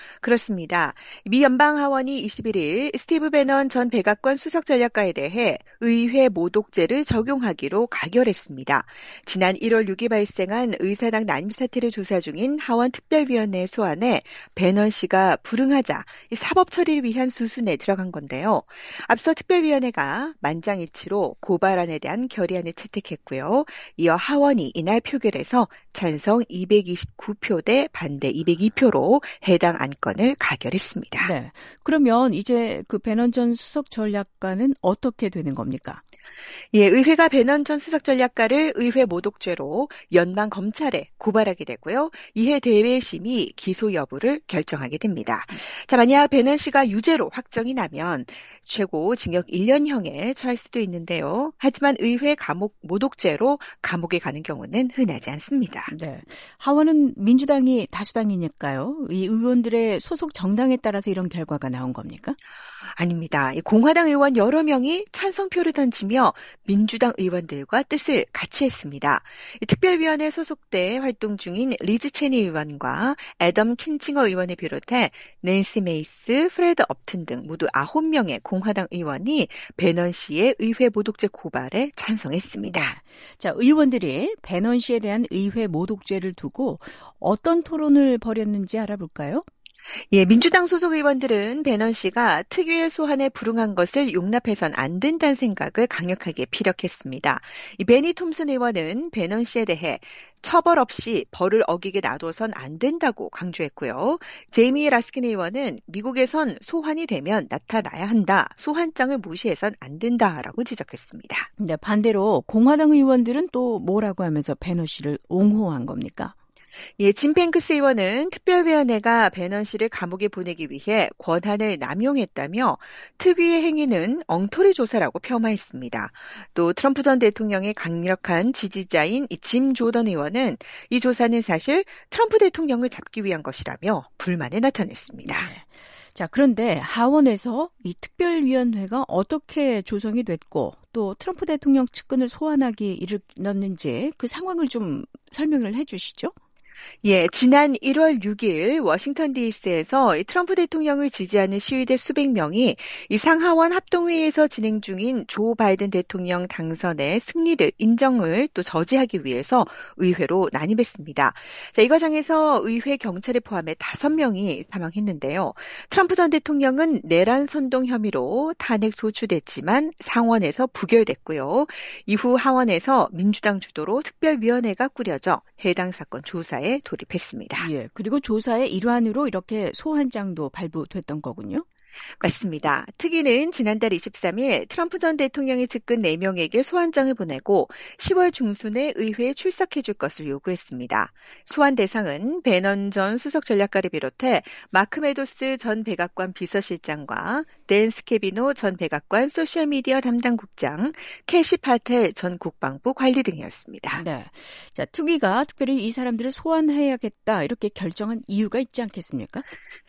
그렇습니다. 미 연방하원이 이십일 일 스티브 배넌 전 백악관 수석 전략가에 대해 의회 모독죄를 적용하기로 가결했습니다. 지난 일월 육 일 발생한 의사당 난입 사태를 조사 중인 하원 특별위원회 소환에 배넌 씨가 불응하자 사법 처리를 위한 수순에 들어간 건데요. 앞서 특별위원회가 만장일치로 고발안에 대한 결의안을 채택했고요. 이어 하원이 이날 표결해서 찬성 이백이십구 표 대 반대 이백이 표로 해당 안건을 가결했습니다. 네. 그러면 이제 그 배넌 전 수석 전략가는 어떻게 되는 겁니까? 예, 의회가 배넌 전 수석 전략가를 의회 모독죄로 연방 검찰에 고발하게 되고요. 이해 대회심이 기소 여부를 결정하게 됩니다. 자, 만약 배넌 씨가 유죄로 확정이 나면 최고 징역 일 년형에 처할 수도 있는데요. 하지만 의회 감옥 모독죄로 감옥에 가는 경우는 흔하지 않습니다. 네, 하원은 민주당이 다수당이니까요. 이 의원들의 소속 정당에 따라서 이런 결과가 나온 겁니까? 아닙니다. 공화당 의원 여러 명이 찬성표를 던지며 민주당 의원들과 뜻을 같이 했습니다. 특별위원회 소속돼 활동 중인 리즈 체니 의원과 애덤 킨칭어 의원을 비롯해 낸시 메이스, 프레드 업튼 등 모두 아홉 명의 공화당 의원이 배넌 씨의 의회 모독죄 고발에 찬성했습니다. 네. 자, 의원들이 배넌 씨에 대한 의회 모독죄를 두고 어떤 토론을 벌였는지 알아볼까요? 예, 민주당 소속 의원들은 배넌 씨가 특유의 소환에 불응한 것을 용납해선 안 된다는 생각을 강력하게 피력했습니다. 이 베니 톰슨 의원은 배넌 씨에 대해 처벌 없이 벌을 어기게 놔둬선 안 된다고 강조했고요. 제이미 라스킨 의원은 미국에선 소환이 되면 나타나야 한다. 소환장을 무시해선 안 된다라고 지적했습니다. 네, 반대로 공화당 의원들은 또 뭐라고 하면서 배넌 씨를 옹호한 겁니까? 예, 짐 뱅크스 의원은 특별위원회가 배넌 씨를 감옥에 보내기 위해 권한을 남용했다며 특위의 행위는 엉터리 조사라고 폄하했습니다. 또 트럼프 전 대통령의 강력한 지지자인 짐 조던 의원은 이 조사는 사실 트럼프 대통령을 잡기 위한 것이라며 불만을 나타냈습니다. 네. 자, 그런데 하원에서 이 특별위원회가 어떻게 조성이 됐고 또 트럼프 대통령 측근을 소환하기 이르렀는지 그 상황을 좀 설명을 해 주시죠. 예, 지난 일월 육일 워싱턴 디씨에서 트럼프 대통령을 지지하는 시위대 수백 명이 이 상하원 합동회의에서 진행 중인 조 바이든 대통령 당선의 승리를 인정을 또 저지하기 위해서 의회로 난입했습니다. 자, 이 과정에서 의회 경찰을 포함해 다섯 명이 사망했는데요. 트럼프 전 대통령은 내란 선동 혐의로 탄핵 소추됐지만 상원에서 부결됐고요. 이후 하원에서 민주당 주도로 특별위원회가 꾸려져 해당 사건 조사에 돌입했습니다. 예, 그리고 조사의 일환으로 이렇게 소환장도 발부됐던 거군요. 맞습니다. 특위는 지난달 이십삼일 트럼프 전 대통령의 측근 네 명에게 소환장을 보내고 시월 중순에 의회에 출석해 줄 것을 요구했습니다. 소환 대상은 배넌 전 수석전략가를 비롯해 마크 메도스 전 백악관 비서실장과 댄 스케비노 전 백악관 소셜미디어 담당국장, 캐시 파텔 전 국방부 관리 등이었습니다. 네, 자, 특위가 특별히 이 사람들을 소환해야겠다 이렇게 결정한 이유가 있지 않겠습니까?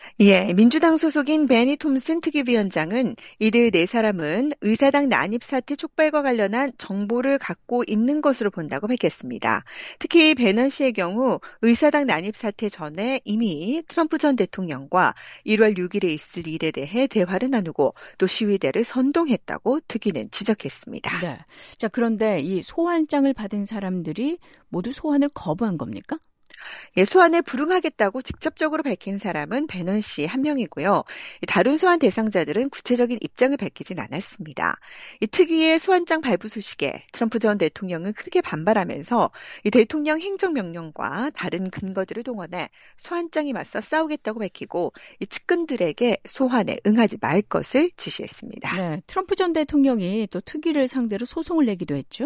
예, 민주당 소속인 베니 톰슨 특위위원장은 이들 네 사람은 의사당 난입 사태 촉발과 관련한 정보를 갖고 있는 것으로 본다고 밝혔습니다. 특히 배넌 씨의 경우 의사당 난입 사태 전에 이미 트럼프 전 대통령과 일월 육일에 있을 일에 대해 대화를 나누고 또 시위대를 선동했다고 특위는 지적했습니다. 네, 자, 그런데 이 소환장을 받은 사람들이 모두 소환을 거부한 겁니까? 예, 소환에 불응하겠다고 직접적으로 밝힌 사람은 배넌 씨 한 명이고요. 다른 소환 대상자들은 구체적인 입장을 밝히진 않았습니다. 이 특위의 소환장 발부 소식에 트럼프 전 대통령은 크게 반발하면서 이 대통령 행정명령과 다른 근거들을 동원해 소환장에 맞서 싸우겠다고 밝히고 이 측근들에게 소환에 응하지 말 것을 지시했습니다. 네, 트럼프 전 대통령이 또 특위를 상대로 소송을 내기도 했죠.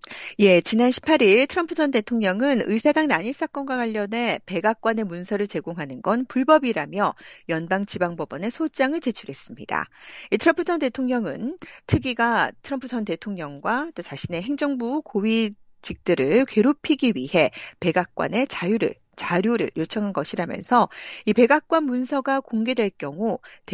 예, 지난 십팔일 트럼프 전 대통령은 의사당 난입 사건과 관련해 백악관의 문서를 제공하는 건 불법이라며 연방지방법원에 소장을 제출했습니다. 이 트럼프 전 대통령은 특위가 트럼프 전 대통령과 또 자신의 행정부 고위직들을 괴롭히기 위해 백악관의 자유를 자료를 요청한 것이라면서 이 백악관 문서가 공개될 경우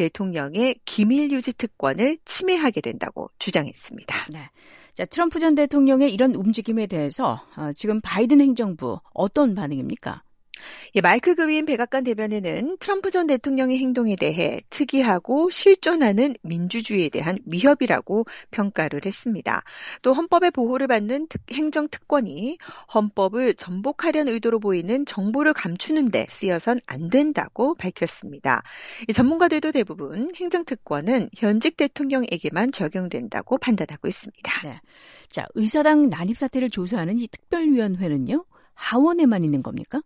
대통령의 기밀 유지 특권을 침해하게 된다고 주장했습니다. 네. 자, 트럼프 전 대통령의 이런 움직임에 대해서 어, 지금 바이든 행정부 어떤 반응입니까? 예, 마이크 그윈 백악관 대변인은 트럼프 전 대통령의 행동에 대해 특이하고 실존하는 민주주의에 대한 위협이라고 평가를 했습니다. 또 헌법의 보호를 받는 특, 행정특권이 헌법을 전복하려는 의도로 보이는 정보를 감추는 데 쓰여선 안 된다고 밝혔습니다. 이 전문가들도 대부분 행정특권은 현직 대통령에게만 적용된다고 판단하고 있습니다. 네. 자, 의사당 난입 사태를 조사하는 이 특별위원회는요? 하원에만 있는 겁니까?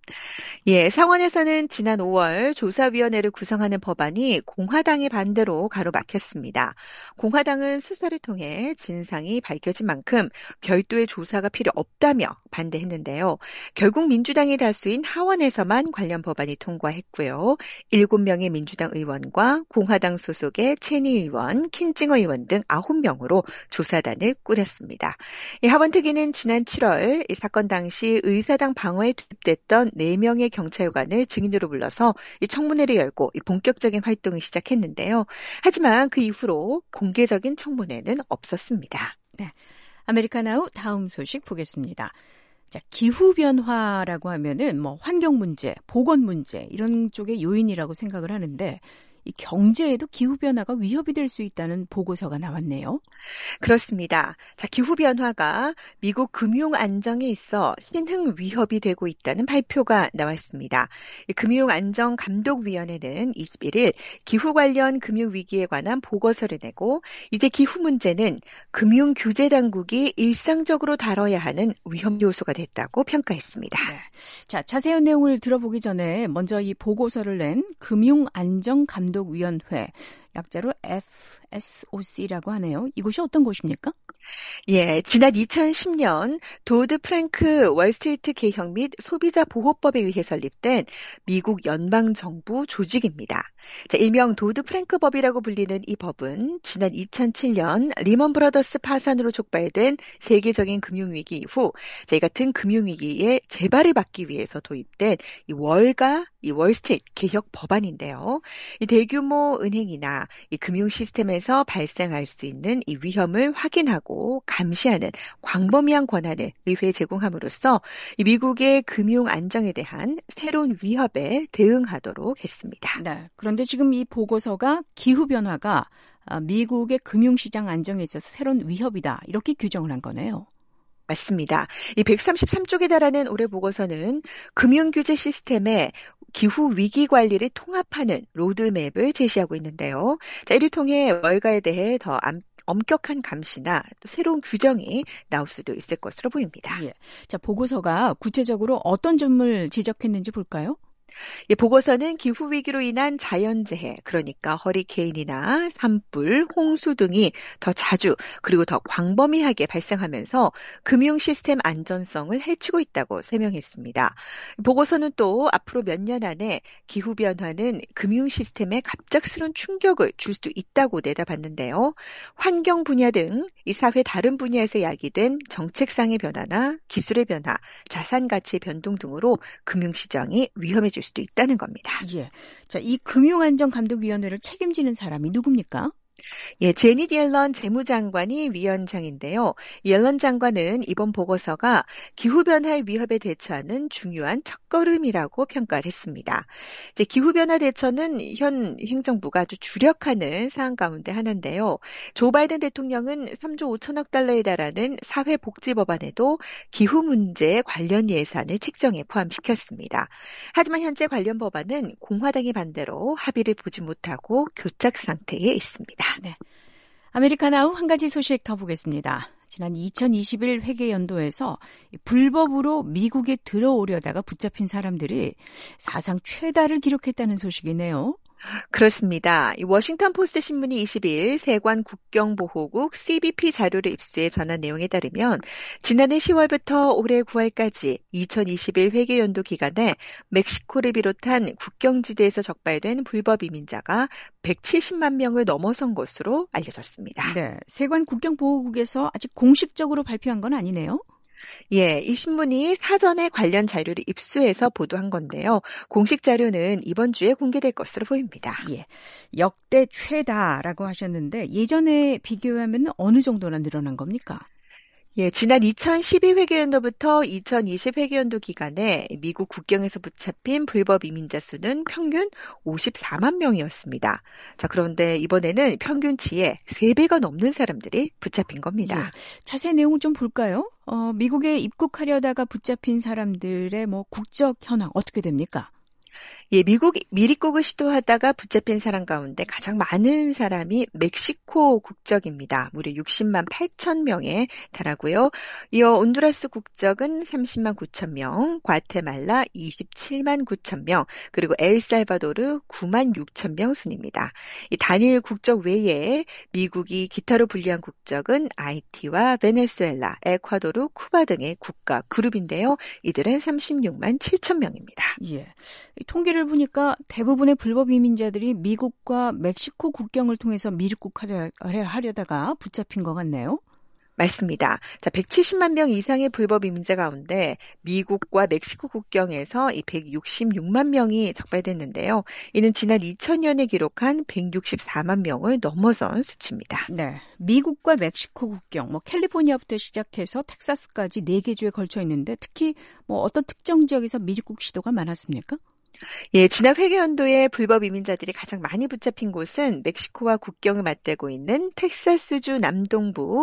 예, 상원에서는 지난 오월 조사위원회를 구성하는 법안이 공화당의 반대로 가로막혔습니다. 공화당은 수사를 통해 진상이 밝혀진 만큼 별도의 조사가 필요 없다며 반대했는데요. 결국 민주당의 다수인 하원에서만 관련 법안이 통과했고요. 일곱 명의 민주당 의원과 공화당 소속의 체니 의원, 킨징어 의원 등 아홉 명으로 조사단을 꾸렸습니다. 이 하원 특위는 지난 칠월 이 사건 당시 의사 당 방어에 투입됐던 네 명의 경찰관을 증인으로 불러서 이 청문회를 열고 이 본격적인 활동을 시작했는데요. 하지만 그 이후로 공개적인 청문회는 없었습니다. 네, 아메리카나우 다음 소식 보겠습니다. 자, 기후변화라고 하면은 뭐 환경 문제, 보건 문제 이런 쪽의 요인이라고 생각을 하는데 이 경제에도 기후변화가 위협이 될 수 있다는 보고서가 나왔네요. 그렇습니다. 자, 기후변화가 미국 금융 안정에 있어 신흥 위협이 되고 있다는 발표가 나왔습니다. 금융안정감독위원회는 이십일 일 기후 관련 금융위기에 관한 보고서를 내고 이제 기후 문제는 금융규제당국이 일상적으로 다뤄야 하는 위험 요소가 됐다고 평가했습니다. 네. 자, 자세한 내용을 들어보기 전에 먼저 이 보고서를 낸 금융안정감독위원회, 약자로 에프 에스 오 씨라고 하네요. 이곳이 어떤 곳입니까? 예, 지난 이천십 년 도드 프랭크 월스트리트 개혁 및 소비자 보호법에 의해 설립된 미국 연방정부 조직입니다. 자, 일명 도드 프랭크 법이라고 불리는 이 법은 지난 이천칠 년 리먼 브라더스 파산으로 촉발된 세계적인 금융위기 이후 자, 이 같은 금융위기에 재발을 막기 위해서 도입된 이 월가 이 월스트리트 개혁 법안인데요. 이 대규모 은행이나 이 금융 시스템에서 발생할 수 있는 이 위험을 확인하고 감시하는 광범위한 권한을 의회에 제공함으로써 이 미국의 금융 안정에 대한 새로운 위협에 대응하도록 했습니다. 네. 그런데 지금 이 보고서가 기후변화가 미국의 금융시장 안정에 있어서 새로운 위협이다, 이렇게 규정을 한 거네요. 맞습니다. 이 백삼십삼 쪽에 달하는 올해 보고서는 금융규제 시스템의 기후 위기 관리를 통합하는 로드맵을 제시하고 있는데요. 자, 이를 통해 월가에 대해 더 암, 엄격한 감시나 또 새로운 규정이 나올 수도 있을 것으로 보입니다. 예. 자, 보고서가 구체적으로 어떤 점을 지적했는지 볼까요? 이 보고서는 기후위기로 인한 자연재해, 그러니까 허리케인이나 산불, 홍수 등이 더 자주 그리고 더 광범위하게 발생하면서 금융시스템 안전성을 해치고 있다고 설명했습니다. 보고서는 또 앞으로 몇 년 안에 기후변화는 금융시스템에 갑작스러운 충격을 줄 수도 있다고 내다봤는데요. 환경 분야 등 이 사회 다른 분야에서 야기된 정책상의 변화나 기술의 변화, 자산 가치의 변동 등으로 금융시장이 위험해질 수도 있다는 겁니다. 예. 자, 이 금융안전감독위원회를 책임지는 사람이 누굽니까? 예, 제닛 옐런 재무장관이 위원장인데요. 옐런 장관은 이번 보고서가 기후변화의 위협에 대처하는 중요한 첫걸음이라고 평가를 했습니다. 이제 기후변화 대처는 현 행정부가 아주 주력하는 사안 가운데 하나인데요. 조 바이든 대통령은 삼조 오천억 달러에 달하는 사회복지 법안에도 기후 문제 관련 예산을 책정에 포함시켰습니다. 하지만 현재 관련 법안은 공화당의 반대로 합의를 보지 못하고 교착 상태에 있습니다. 네. 아메리카나우 한 가지 소식 더 보겠습니다. 지난 이천이십일 회계연도에서 불법으로 미국에 들어오려다가 붙잡힌 사람들이 사상 최다를 기록했다는 소식이네요. 그렇습니다. 이 워싱턴 포스트 신문이 이십일 일 세관 국경보호국 씨비피 자료를 입수해 전한 내용에 따르면 지난해 시월부터 올해 구월까지 이천이십일 회계연도 기간에 멕시코를 비롯한 국경지대에서 적발된 불법 이민자가 백칠십만 명을 넘어선 것으로 알려졌습니다. 네, 세관 국경보호국에서 아직 공식적으로 발표한 건 아니네요. 예, 이 신문이 사전에 관련 자료를 입수해서 보도한 건데요. 공식 자료는 이번 주에 공개될 것으로 보입니다. 예, 역대 최다라고 하셨는데 예전에 비교하면 어느 정도나 늘어난 겁니까? 예, 지난 이천십이 회계연도부터 이천이십 회계연도 기간에 미국 국경에서 붙잡힌 불법 이민자 수는 평균 오십사만 명이었습니다. 자, 그런데 이번에는 평균치의 세 배가 넘는 사람들이 붙잡힌 겁니다. 예, 자세한 내용을 좀 볼까요? 어, 미국에 입국하려다가 붙잡힌 사람들의 뭐 국적 현황 어떻게 됩니까? 예, 미국 미입국을 시도하다가 붙잡힌 사람 가운데 가장 많은 사람이 멕시코 국적입니다. 무려 육십만 팔천 명에 달하고요. 이어 온두라스 국적은 삼십만 구천 명, 과테말라 이십칠만 구천 명, 그리고 엘살바도르 구만 육천 명 순입니다. 이 단일 국적 외에 미국이 기타로 분류한 국적은 아이티와 베네수엘라, 에콰도르, 쿠바 등의 국가 그룹인데요. 이들은 삼십육만 칠천 명입니다. 예, 통계를 보니까 대부분의 불법 이민자들이 미국과 멕시코 국경을 통해서 미입국하려다가 붙잡힌 것 같네요. 맞습니다. 자, 백칠십만 명 이상의 불법 이민자 가운데 미국과 멕시코 국경에서 이 백육십육만 명이 적발됐는데요. 이는 지난 이천 년에 기록한 백육십사만 명을 넘어선 수치입니다. 네, 미국과 멕시코 국경, 뭐 캘리포니아부터 시작해서 텍사스까지 네 개 주에 걸쳐 있는데 특히 뭐 어떤 특정 지역에서 미입국 시도가 많았습니까? 예, 지난 회계연도에 불법 이민자들이 가장 많이 붙잡힌 곳은 멕시코와 국경을 맞대고 있는 텍사스주 남동부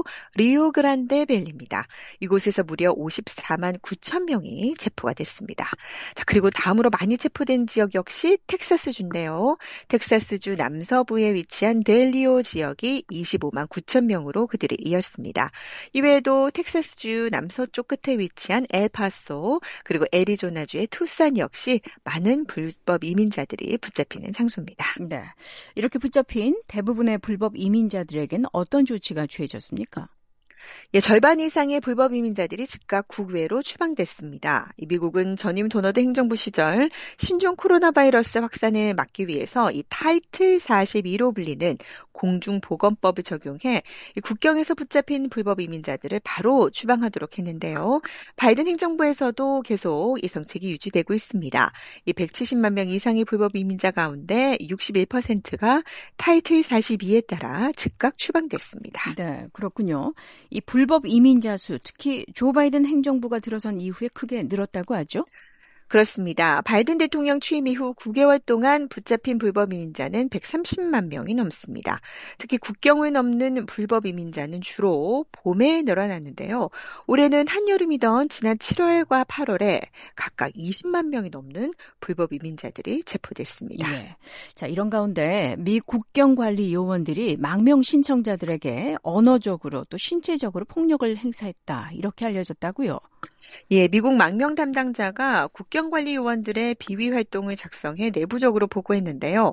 리오그란데밸리입니다. 이곳에서 무려 오십사만 구천 명이 체포가 됐습니다. 자, 그리고 다음으로 많이 체포된 지역 역시 텍사스주인데요. 텍사스주 남서부에 위치한 델리오 지역이 이십오만 구천 명으로 그들이 이었습니다. 이외에도 텍사스주 남서쪽 끝에 위치한 엘파소, 그리고 애리조나주의 투싼 역시 많은 불법 이민자들이 붙잡히는 장소입니다. 네, 이렇게 붙잡힌 대부분의 불법 이민자들에겐 어떤 조치가 취해졌습니까? 예, 절반 이상의 불법 이민자들이 즉각 국외로 추방됐습니다. 이 미국은 전임 도널드 행정부 시절 신종 코로나 바이러스 확산을 막기 위해서 이 타이틀 사십이로 불리는 공중보건법을 적용해 이 국경에서 붙잡힌 불법 이민자들을 바로 추방하도록 했는데요. 바이든 행정부에서도 계속 이 정책이 유지되고 있습니다. 이 백칠십만 명 이상의 불법 이민자 가운데 육십일 퍼센트가 타이틀 사십이에 따라 즉각 추방됐습니다. 네, 그렇군요. 이 불법 이민자 수, 특히 조 바이든 행정부가 들어선 이후에 크게 늘었다고 하죠? 그렇습니다. 바이든 대통령 취임 이후 구 개월 동안 붙잡힌 불법 이민자는 백삼십만 명이 넘습니다. 특히 국경을 넘는 불법 이민자는 주로 봄에 늘어났는데요. 올해는 한여름이던 지난 칠월과 팔월에 각각 이십만 명이 넘는 불법 이민자들이 체포됐습니다. 예. 자, 이런 가운데 미 국경관리 요원들이 망명 신청자들에게 언어적으로 또 신체적으로 폭력을 행사했다, 이렇게 알려졌다고요? 예, 미국 망명 담당자가 국경관리 요원들의 비위 활동을 작성해 내부적으로 보고했는데요.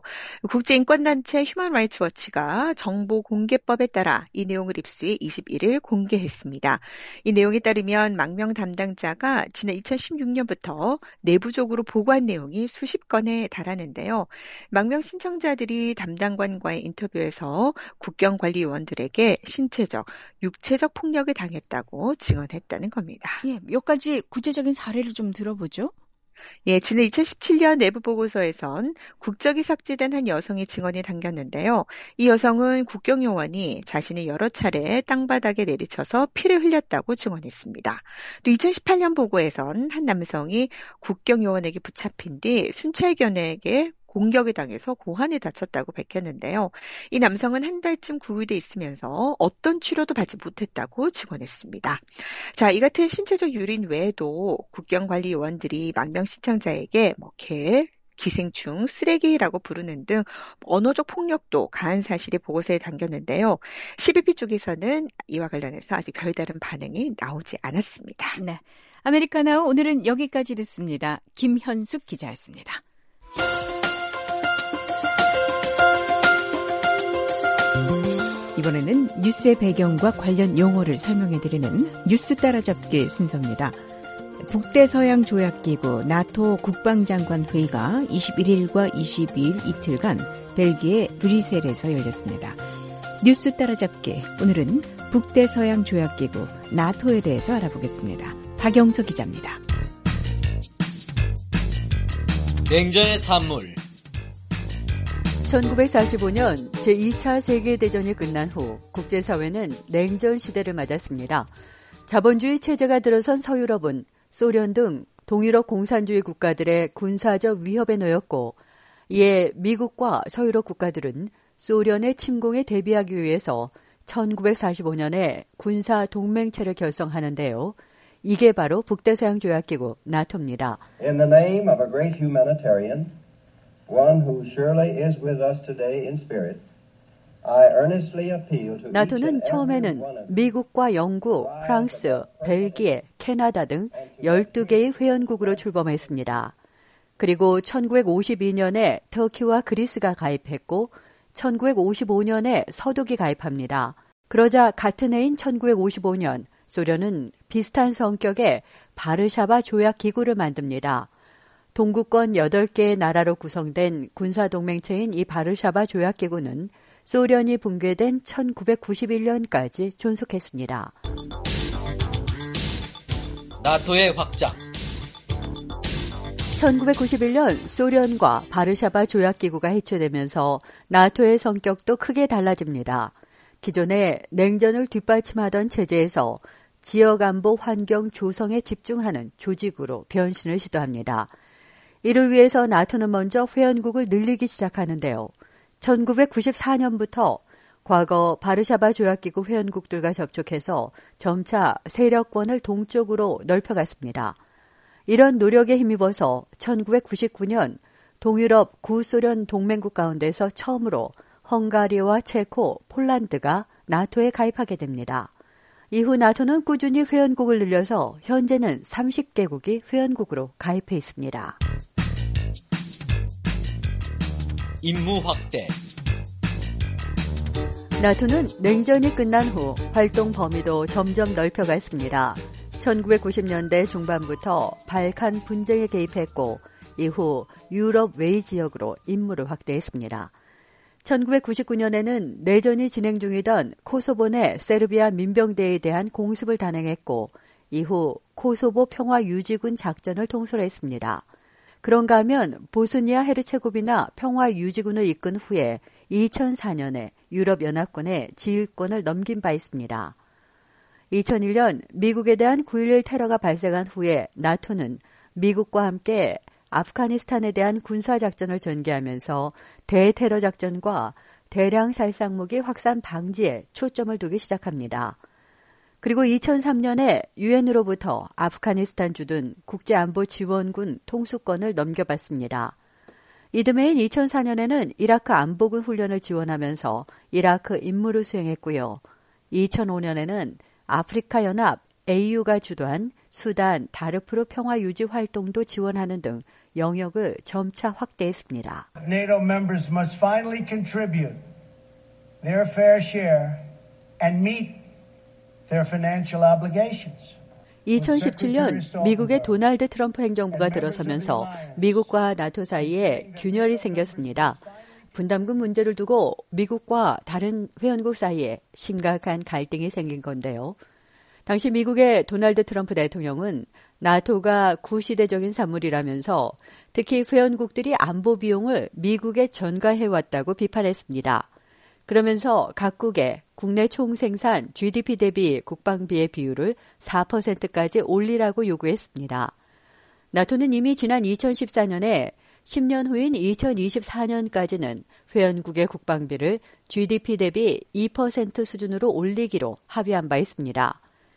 국제인권단체 휴먼 라이츠 워치가 정보공개법에 따라 이 내용을 입수해 이십일일 공개했습니다. 이 내용에 따르면 망명 담당자가 지난 이천십육 년부터 내부적으로 보고한 내용이 수십 건에 달하는데요. 망명 신청자들이 담당관과의 인터뷰에서 국경관리 요원들에게 신체적, 육체적 폭력을 당했다고 증언했다는 겁니다. 예, 몇 가지 구체적인 사례를 좀 들어보죠. 예, 지난 이천십칠 년 내부 보고서에선 국적이 삭제된 한 여성의 증언이 담겼는데요. 이 여성은 국경 요원이 자신이 여러 차례 땅바닥에 내리쳐서 피를 흘렸다고 증언했습니다. 또 이천십팔 년 보고에선 한 남성이 국경 요원에게 붙잡힌 뒤 순찰견에게 공격을 당해서 고환에 다쳤다고 밝혔는데요. 이 남성은 한 달쯤 구의돼 있으면서 어떤 치료도 받지 못했다고 증언했습니다. 자, 이 같은 신체적 유린 외에도 국경관리 요원들이 망명 신청자에게 뭐 개, 기생충, 쓰레기라고 부르는 등 언어적 폭력도 가한 사실이 보고서에 담겼는데요. 씨비피 쪽에서는 이와 관련해서 아직 별다른 반응이 나오지 않았습니다. 네, 아메리카노 오늘은 여기까지 듣습니다. 김현숙 기자였습니다. 이번에는 뉴스의 배경과 관련 용어를 설명해드리는 뉴스 따라잡기 순서입니다. 북대서양조약기구 나토 국방장관 회의가 이십일일과 이십이일 이틀간 벨기에 브뤼셀에서 열렸습니다. 뉴스 따라잡기, 오늘은 북대서양조약기구 나토에 대해서 알아보겠습니다. 박영서 기자입니다. 냉전의 산물. 천구백사십오 년 제이 차 세계대전이 끝난 후 국제사회는 냉전 시대를 맞았습니다. 자본주의 체제가 들어선 서유럽은 소련 등 동유럽 공산주의 국가들의 군사적 위협에 놓였고, 이에 미국과 서유럽 국가들은 소련의 침공에 대비하기 위해서 천구백사십오 년에 군사 동맹체를 결성하는데요. 이게 바로 북대서양조약기구 나토입니다. In the name of a great humanitarian, one who surely is with us today in spirit, I earnestly appeal to 나토는 처음에는 미국과 영국, 프랑스, 벨기에, 캐나다 등 열두 개의 회원국으로 출범했습니다. 그리고 천구백오십이 년에 터키와 그리스가 가입했고 천구백오십오 년에 서독이 가입합니다. 그러자 같은 해인 천구백오십오 년 소련은 비슷한 성격의 바르샤바 조약기구를 만듭니다. 동구권 여덟 개의 나라로 구성된 군사동맹체인 이 바르샤바 조약기구는 소련이 붕괴된 천구백구십일 년까지 존속했습니다. 나토의 확장. 천구백구십일 년 소련과 바르샤바 조약기구가 해체되면서 나토의 성격도 크게 달라집니다. 기존의 냉전을 뒷받침하던 체제에서 지역안보 환경 조성에 집중하는 조직으로 변신을 시도합니다. 이를 위해서 나토는 먼저 회원국을 늘리기 시작하는데요. 천구백구십사 년부터 과거 바르샤바 조약기구 회원국들과 접촉해서 점차 세력권을 동쪽으로 넓혀갔습니다. 이런 노력에 힘입어서 천구백구십구 년 동유럽 구소련 동맹국 가운데서 처음으로 헝가리와 체코, 폴란드가 나토에 가입하게 됩니다. 이후 나토는 꾸준히 회원국을 늘려서 현재는 삼십 개국이 회원국으로 가입해 있습니다. 임무 확대. 나토는 냉전이 끝난 후 활동 범위도 점점 넓혀갔습니다. 천구백구십 년대 중반부터 발칸 분쟁에 개입했고 이후 유럽 외의 지역으로 임무를 확대했습니다. 천구백구십구 년에는 내전이 진행 중이던 코소보 내 세르비아 민병대에 대한 공습을 단행했고 이후 코소보 평화유지군 작전을 통솔했습니다. 그런가 하면 보스니아 헤르체고비나 평화유지군을 이끈 후에 이천사 년에 유럽연합군에 지휘권을 넘긴 바 있습니다. 이천일 년 미국에 대한 구일일 테러가 발생한 후에 나토는 미국과 함께 아프가니스탄에 대한 군사작전을 전개하면서 대테러 작전과 대량 살상무기 확산 방지에 초점을 두기 시작합니다. 그리고 이천삼 년에 유엔으로부터 아프가니스탄 주둔 국제안보지원군 통수권을 넘겨받습니다. 이듬해인 이천사 년에는 이라크 안보군 훈련을 지원하면서 이라크 임무를 수행했고요. 이천오 년에는 아프리카 연합 에이유가 주도한 수단 다르푸르 평화유지 활동도 지원하는 등 영역을 점차 확대했습니다. NATO members must finally contribute their fair share and meet their financial obligations. 이천십칠 년 미국의 도널드 트럼프 행정부가 들어서면서 미국과 나토 사이에 균열이 생겼습니다. 분담금 문제를 두고 미국과 다른 회원국 사이에 심각한 갈등이 생긴 건데요. 당시 미국의 도널드 트럼프 대통령은 나토가 구시대적인 산물이라면서 특히 회원국들이 안보 비용을 미국에 전가해왔다고 비판했습니다. 그러면서 각국의 국내 총생산 지디피 대비 국방비의 비율을 사 퍼센트까지 올리라고 요구했습니다. 나토는 이미 지난 이천십사 년에 십 년 후인 이천이십사 년까지는 회원국의 국방비를 지디피 대비 이 퍼센트 수준으로 올리기로 합의한 바 있습니다.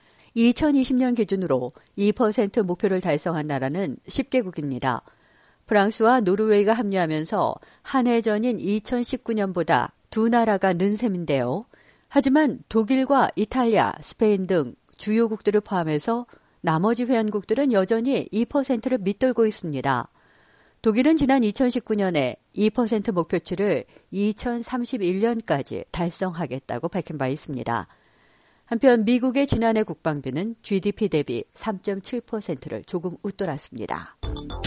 이천이십 년 기준으로 이 퍼센트 목표를 달성한 나라는 십 개국입니다. 프랑스와 노르웨이가 합류하면서 한 해 전인 이천십구 년보다 두 나라가 는 셈인데요. 하지만 독일과 이탈리아, 스페인 등 주요국들을 포함해서 나머지 회원국들은 여전히 이 퍼센트를 밑돌고 있습니다. 독일은 지난 이천십구 년에 이 퍼센트 목표치를 이천삼십일 년까지 달성하겠다고 밝힌 바 있습니다. 한편 미국의 지난해 국방비는 지디피 대비 삼 점 칠 퍼센트를 조금 웃돌았습니다.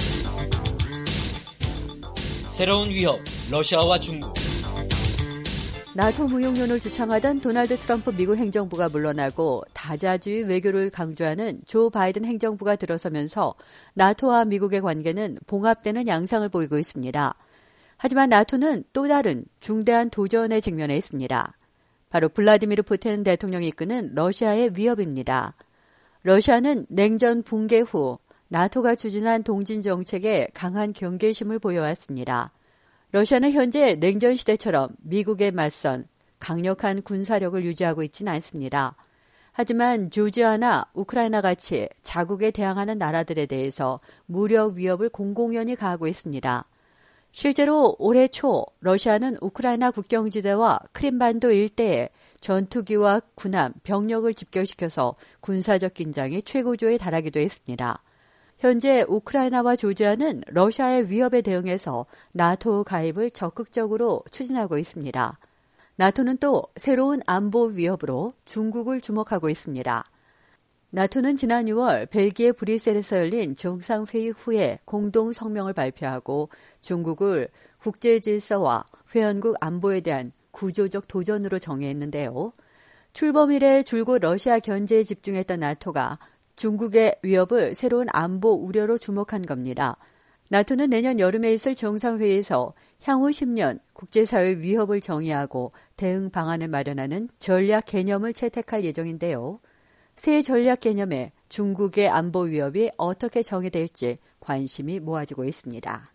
새로운 위협, 러시아와 중국. 나토 무용론을 주창하던 도널드 트럼프 미국 행정부가 물러나고 다자주의 외교를 강조하는 조 바이든 행정부가 들어서면서 나토와 미국의 관계는 봉합되는 양상을 보이고 있습니다. 하지만 나토는 또 다른 중대한 도전에 직면해 있습니다. 바로 블라디미르 푸틴 대통령이 이끄는 러시아의 위협입니다. 러시아는 냉전 붕괴 후 나토가 추진한 동진 정책에 강한 경계심을 보여왔습니다. 러시아는 현재 냉전 시대처럼 미국에 맞선 강력한 군사력을 유지하고 있지는 않습니다. 하지만 조지아나 우크라이나 같이 자국에 대항하는 나라들에 대해서 무력 위협을 공공연히 가하고 있습니다. 실제로 올해 초 러시아는 우크라이나 국경지대와 크림반도 일대에 전투기와 군함, 병력을 집결시켜서 군사적 긴장이 최고조에 달하기도 했습니다. 현재 우크라이나와 조지아는 러시아의 위협에 대응해서 나토 가입을 적극적으로 추진하고 있습니다. 나토는 또 새로운 안보 위협으로 중국을 주목하고 있습니다. 나토는 지난 유월 벨기에 브뤼셀에서 열린 정상회의 후에 공동 성명을 발표하고 중국을 국제 질서와 회원국 안보에 대한 구조적 도전으로 정의했는데요. 출범 이래 줄곧 러시아 견제에 집중했던 나토가 중국의 위협을 새로운 안보 우려로 주목한 겁니다. 나토는 내년 여름에 있을 정상회의에서 향후 십 년 국제사회 위협을 정의하고 대응 방안을 마련하는 전략 개념을 채택할 예정인데요. 새 전략 개념에 중국의 안보 위협이 어떻게 정의될지 관심이 모아지고 있습니다.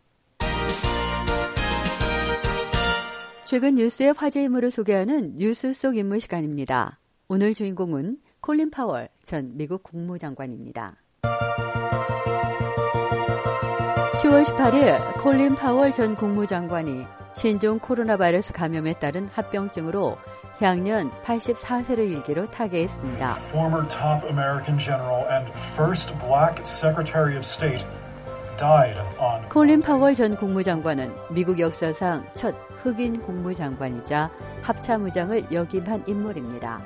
최근 뉴스의 화제 인물을 소개하는 뉴스 속 인물 시간입니다. 오늘 주인공은 콜린 파월 전 미국 국무장관입니다. 시월 십팔일 콜린 파월 전 국무장관이 신종 코로나 바이러스 감염에 따른 합병증으로 향년 팔십사세를 일기로 타계했습니다. Former top American general and first black Secretary of State died on. 콜린 파월 전 국무장관은 미국 역사상 첫 흑인 국무장관이자 합참의장을 역임한 인물입니다.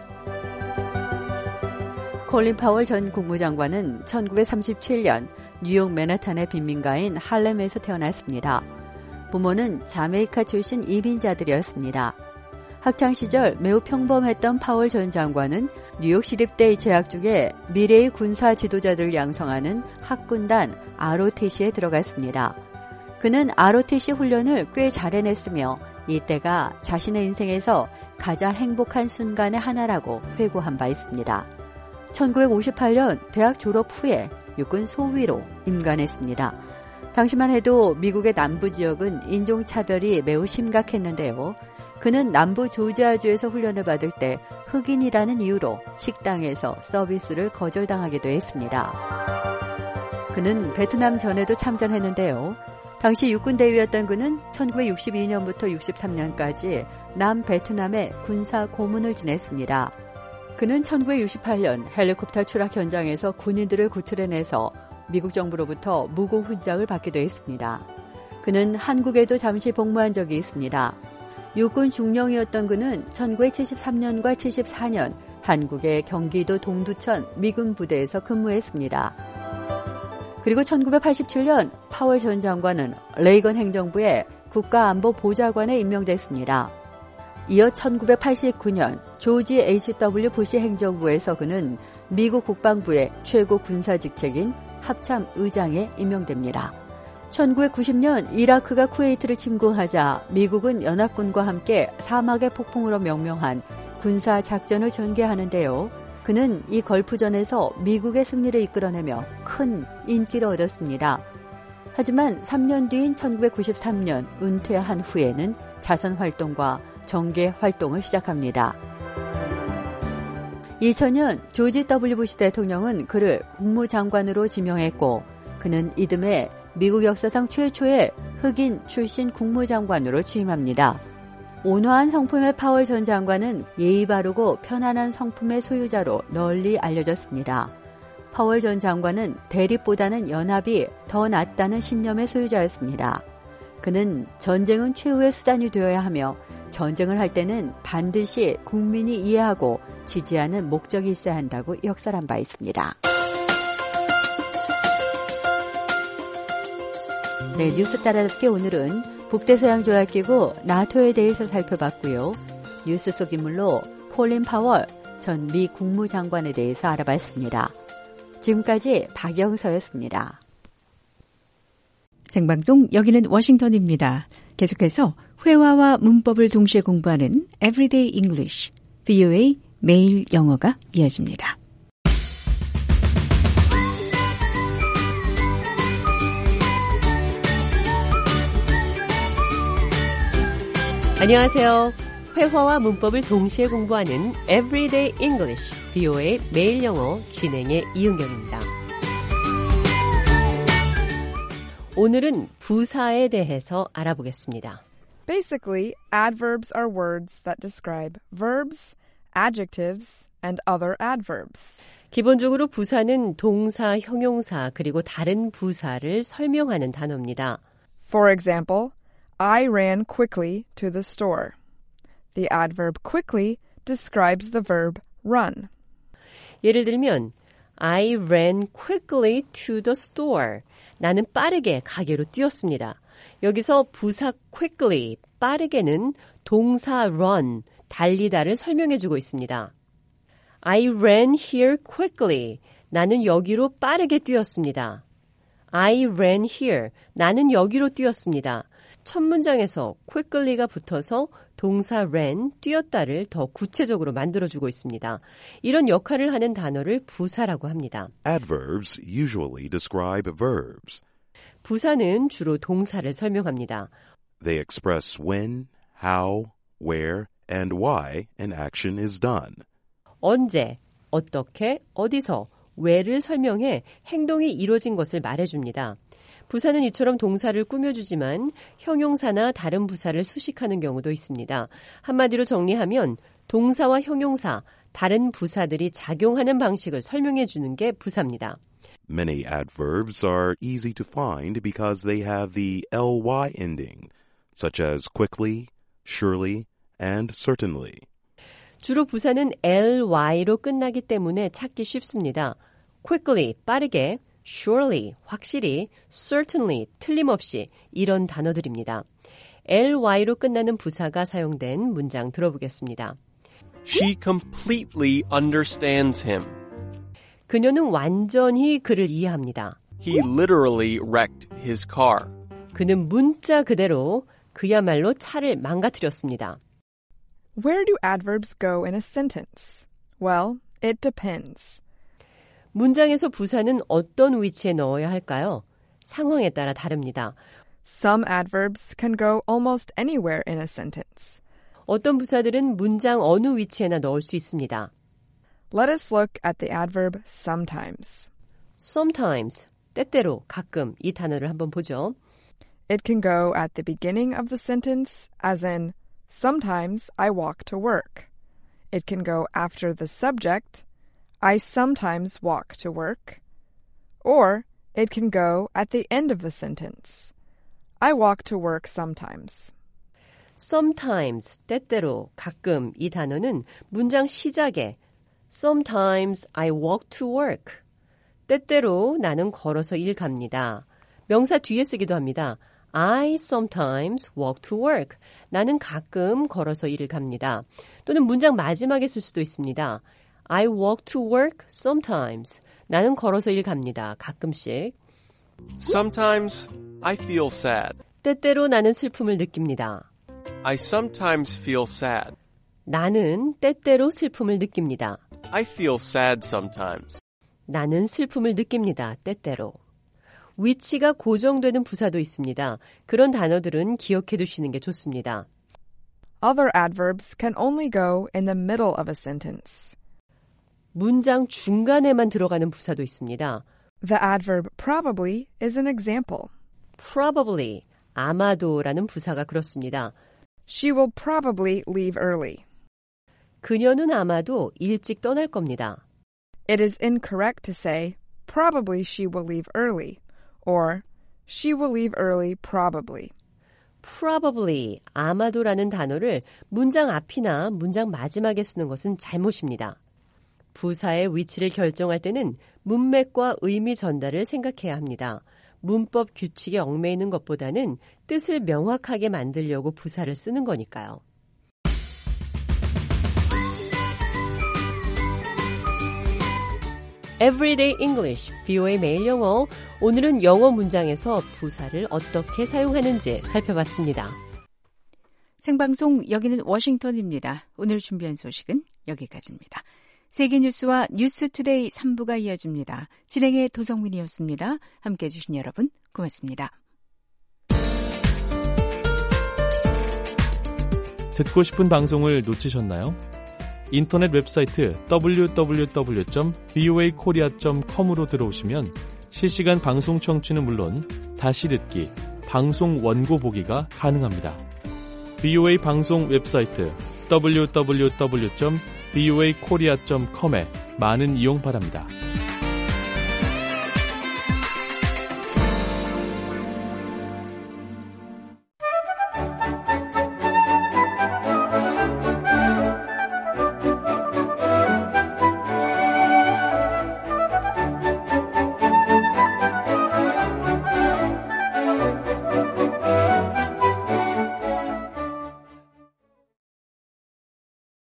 콜린 파월 전 국무장관은 천구백삼십칠년 뉴욕 맨하탄의 빈민가인 할렘에서 태어났습니다. 부모는 자메이카 출신 이민자들이었습니다. 학창시절 매우 평범했던 파월 전 장관은 뉴욕 시립대에 재학 중에 미래의 군사 지도자들을 양성하는 학군단 알오티씨에 들어갔습니다. 그는 알오티씨 훈련을 꽤 잘 해냈으며 이때가 자신의 인생에서 가장 행복한 순간의 하나라고 회고한 바 있습니다. 천구백오십팔년 대학 졸업 후에 육군 소위로 임관했습니다. 당시만 해도 미국의 남부 지역은 인종차별이 매우 심각했는데요. 그는 남부 조지아주에서 훈련을 받을 때 흑인이라는 이유로 식당에서 서비스를 거절당하기도 했습니다. 그는 베트남 전에도 참전했는데요. 당시 육군대위였던 그는 천구백육십이년부터 육십삼년까지 남베트남의 군사 고문을 지냈습니다. 그는 천구백육십팔년 헬리콥터 추락 현장에서 군인들을 구출해내서 미국 정부로부터 무고훈장을 받기도 했습니다. 그는 한국에도 잠시 복무한 적이 있습니다. 육군 중령이었던 그는 천구백칠십삼년과 칠십사년 한국의 경기도 동두천 미군 부대에서 근무했습니다. 그리고 천구백팔십칠년 파월 전 장관은 레이건 행정부의 국가안보보좌관에 임명됐습니다. 이어 천구백팔십구년 조지 에이치 더블유 부시 행정부에서 그는 미국 국방부의 최고 군사직책인 합참의장에 임명됩니다. 천구백구십년 이라크가 쿠웨이트를 침공하자 미국은 연합군과 함께 사막의 폭풍으로 명명한 군사작전을 전개하는데요. 그는 이 걸프전에서 미국의 승리를 이끌어내며 큰 인기를 얻었습니다. 하지만 삼년 뒤인 천구백구십삼년 은퇴한 후에는 자선활동과 정계활동을 시작합니다. 이천년 조지 더블유 부시 대통령은 그를 국무장관으로 지명했고 그는 이듬해 미국 역사상 최초의 흑인 출신 국무장관으로 취임합니다. 온화한 성품의 파월 전 장관은 예의 바르고 편안한 성품의 소유자로 널리 알려졌습니다. 파월 전 장관은 대립보다는 연합이 더 낫다는 신념의 소유자였습니다. 그는 전쟁은 최후의 수단이 되어야 하며 전쟁을 할 때는 반드시 국민이 이해하고 지지하는 목적이 있어야 한다고 역설한 바 있습니다. 네, 뉴스 따라잡기 오늘은 북대서양조약기구 나토에 대해서 살펴봤고요. 뉴스 속 인물로 콜린 파월 전 미 국무장관에 대해서 알아봤습니다. 지금까지 박영서였습니다. 생방송 여기는 워싱턴입니다. 계속해서 회화와 문법을 동시에 공부하는 Everyday English, 브이오에이 매일 영어가 이어집니다. 안녕하세요. 회화와 문법을 동시에 공부하는 Everyday English, 브이오에이 매일 영어 진행의 이은경입니다. 오늘은 부사에 대해서 알아보겠습니다. Basically, adverbs are words that describe verbs, adjectives, and other adverbs. 기본적으로 부사는 동사, 형용사, 그리고 다른 부사를 설명하는 단어입니다. For example, I ran quickly to the store. The adverb quickly describes the verb run. 예를 들면, I ran quickly to the store. 나는 빠르게 가게로 뛰었습니다. 여기서 부사 quickly, 빠르게는 동사 run, 달리다를 설명해주고 있습니다. I ran here quickly. 나는 여기로 빠르게 뛰었습니다. I ran here. 나는 여기로 뛰었습니다. 첫 문장에서 quickly가 붙어서 동사 ran, 뛰었다를 더 구체적으로 만들어주고 있습니다. 이런 역할을 하는 단어를 부사라고 합니다. Adverbs usually describe verbs. 부사는 주로 동사를 설명합니다. They express when, how, where, and why an action is done. 언제, 어떻게, 어디서, 왜를 설명해 행동이 이루어진 것을 말해줍니다. 부사는 이처럼 동사를 꾸며주지만 형용사나 다른 부사를 수식하는 경우도 있습니다. 한마디로 정리하면 동사와 형용사, 다른 부사들이 작용하는 방식을 설명해 주는 게 부사입니다. Many adverbs are easy to find because they have the ly ending, such as quickly, surely, and certainly. 주로 부사는 ly로 끝나기 때문에 찾기 쉽습니다. quickly, 빠르게, surely, 확실히, certainly, 틀림없이 이런 단어들입니다. ly로 끝나는 부사가 사용된 문장 들어보겠습니다. She completely understands him. 그녀는 완전히 그를 이해합니다. He literally wrecked his car. 그는 문자 그대로 그야말로 차를 망가뜨렸습니다. Where do adverbs go in a sentence? Well, it depends. 문장에서 부사는 어떤 위치에 넣어야 할까요? 상황에 따라 다릅니다. Some adverbs can go almost anywhere in a sentence. 어떤 부사들은 문장 어느 위치에나 넣을 수 있습니다. Let us look at the adverb sometimes. Sometimes, 때때로, 가끔 이 단어를 한번 보죠. It can go at the beginning of the sentence, as in, sometimes I walk to work. It can go after the subject, I sometimes walk to work. Or it can go at the end of the sentence. I walk to work sometimes. Sometimes, 때때로, 가끔 이 단어는 문장 시작에 Sometimes I walk to work. 때때로 나는 걸어서 일 갑니다. 명사 뒤에 쓰기도 합니다. I sometimes walk to work. 나는 가끔 걸어서 일을 갑니다. 또는 문장 마지막에 쓸 수도 있습니다. I walk to work sometimes. 나는 걸어서 일 갑니다. 가끔씩. Sometimes I feel sad. 때때로 나는 슬픔을 느낍니다. I sometimes feel sad. 나는 때때로 슬픔을 느낍니다. I feel sad sometimes. 나는 슬픔을 느낍니다. 때때로. 위치가 고정되는 부사도 있습니다. 그런 단어들은 기억해 두시는 게 좋습니다. Other adverbs can only go in the middle of a sentence. 문장 중간에만 들어가는 부사도 있습니다. The adverb probably is an example. Probably, 아마도라는 부사가 그렇습니다. She will probably leave early. 그녀는 아마도 일찍 떠날 겁니다. It is incorrect to say, probably she will leave early, or she will leave early probably. Probably, 아마도라는 단어를 문장 앞이나 문장 마지막에 쓰는 것은 잘못입니다. 부사의 위치를 결정할 때는 문맥과 의미 전달을 생각해야 합니다. 문법 규칙에 얽매이는 것보다는 뜻을 명확하게 만들려고 부사를 쓰는 거니까요. Everyday English, 비오에이 매일 영어. 오늘은 영어 문장에서 부사를 어떻게 사용하는지 살펴봤습니다. 생방송 여기는 워싱턴입니다. 오늘 준비한 소식은 여기까지입니다. 세계 뉴스와 뉴스투데이 삼 부가 이어집니다. 진행의 도성민이었습니다. 함께해 주신 여러분 고맙습니다. 듣고 싶은 방송을 놓치셨나요? 인터넷 웹사이트 더블유 더블유 더블유 점 비오에이 코리아 점 컴으로 들어오시면 실시간 방송 청취는 물론 다시 듣기, 방송 원고 보기가 가능합니다. 비오에이 방송 웹사이트 더블유 더블유 더블유 점 비오에이 코리아 점 컴에 많은 이용 바랍니다.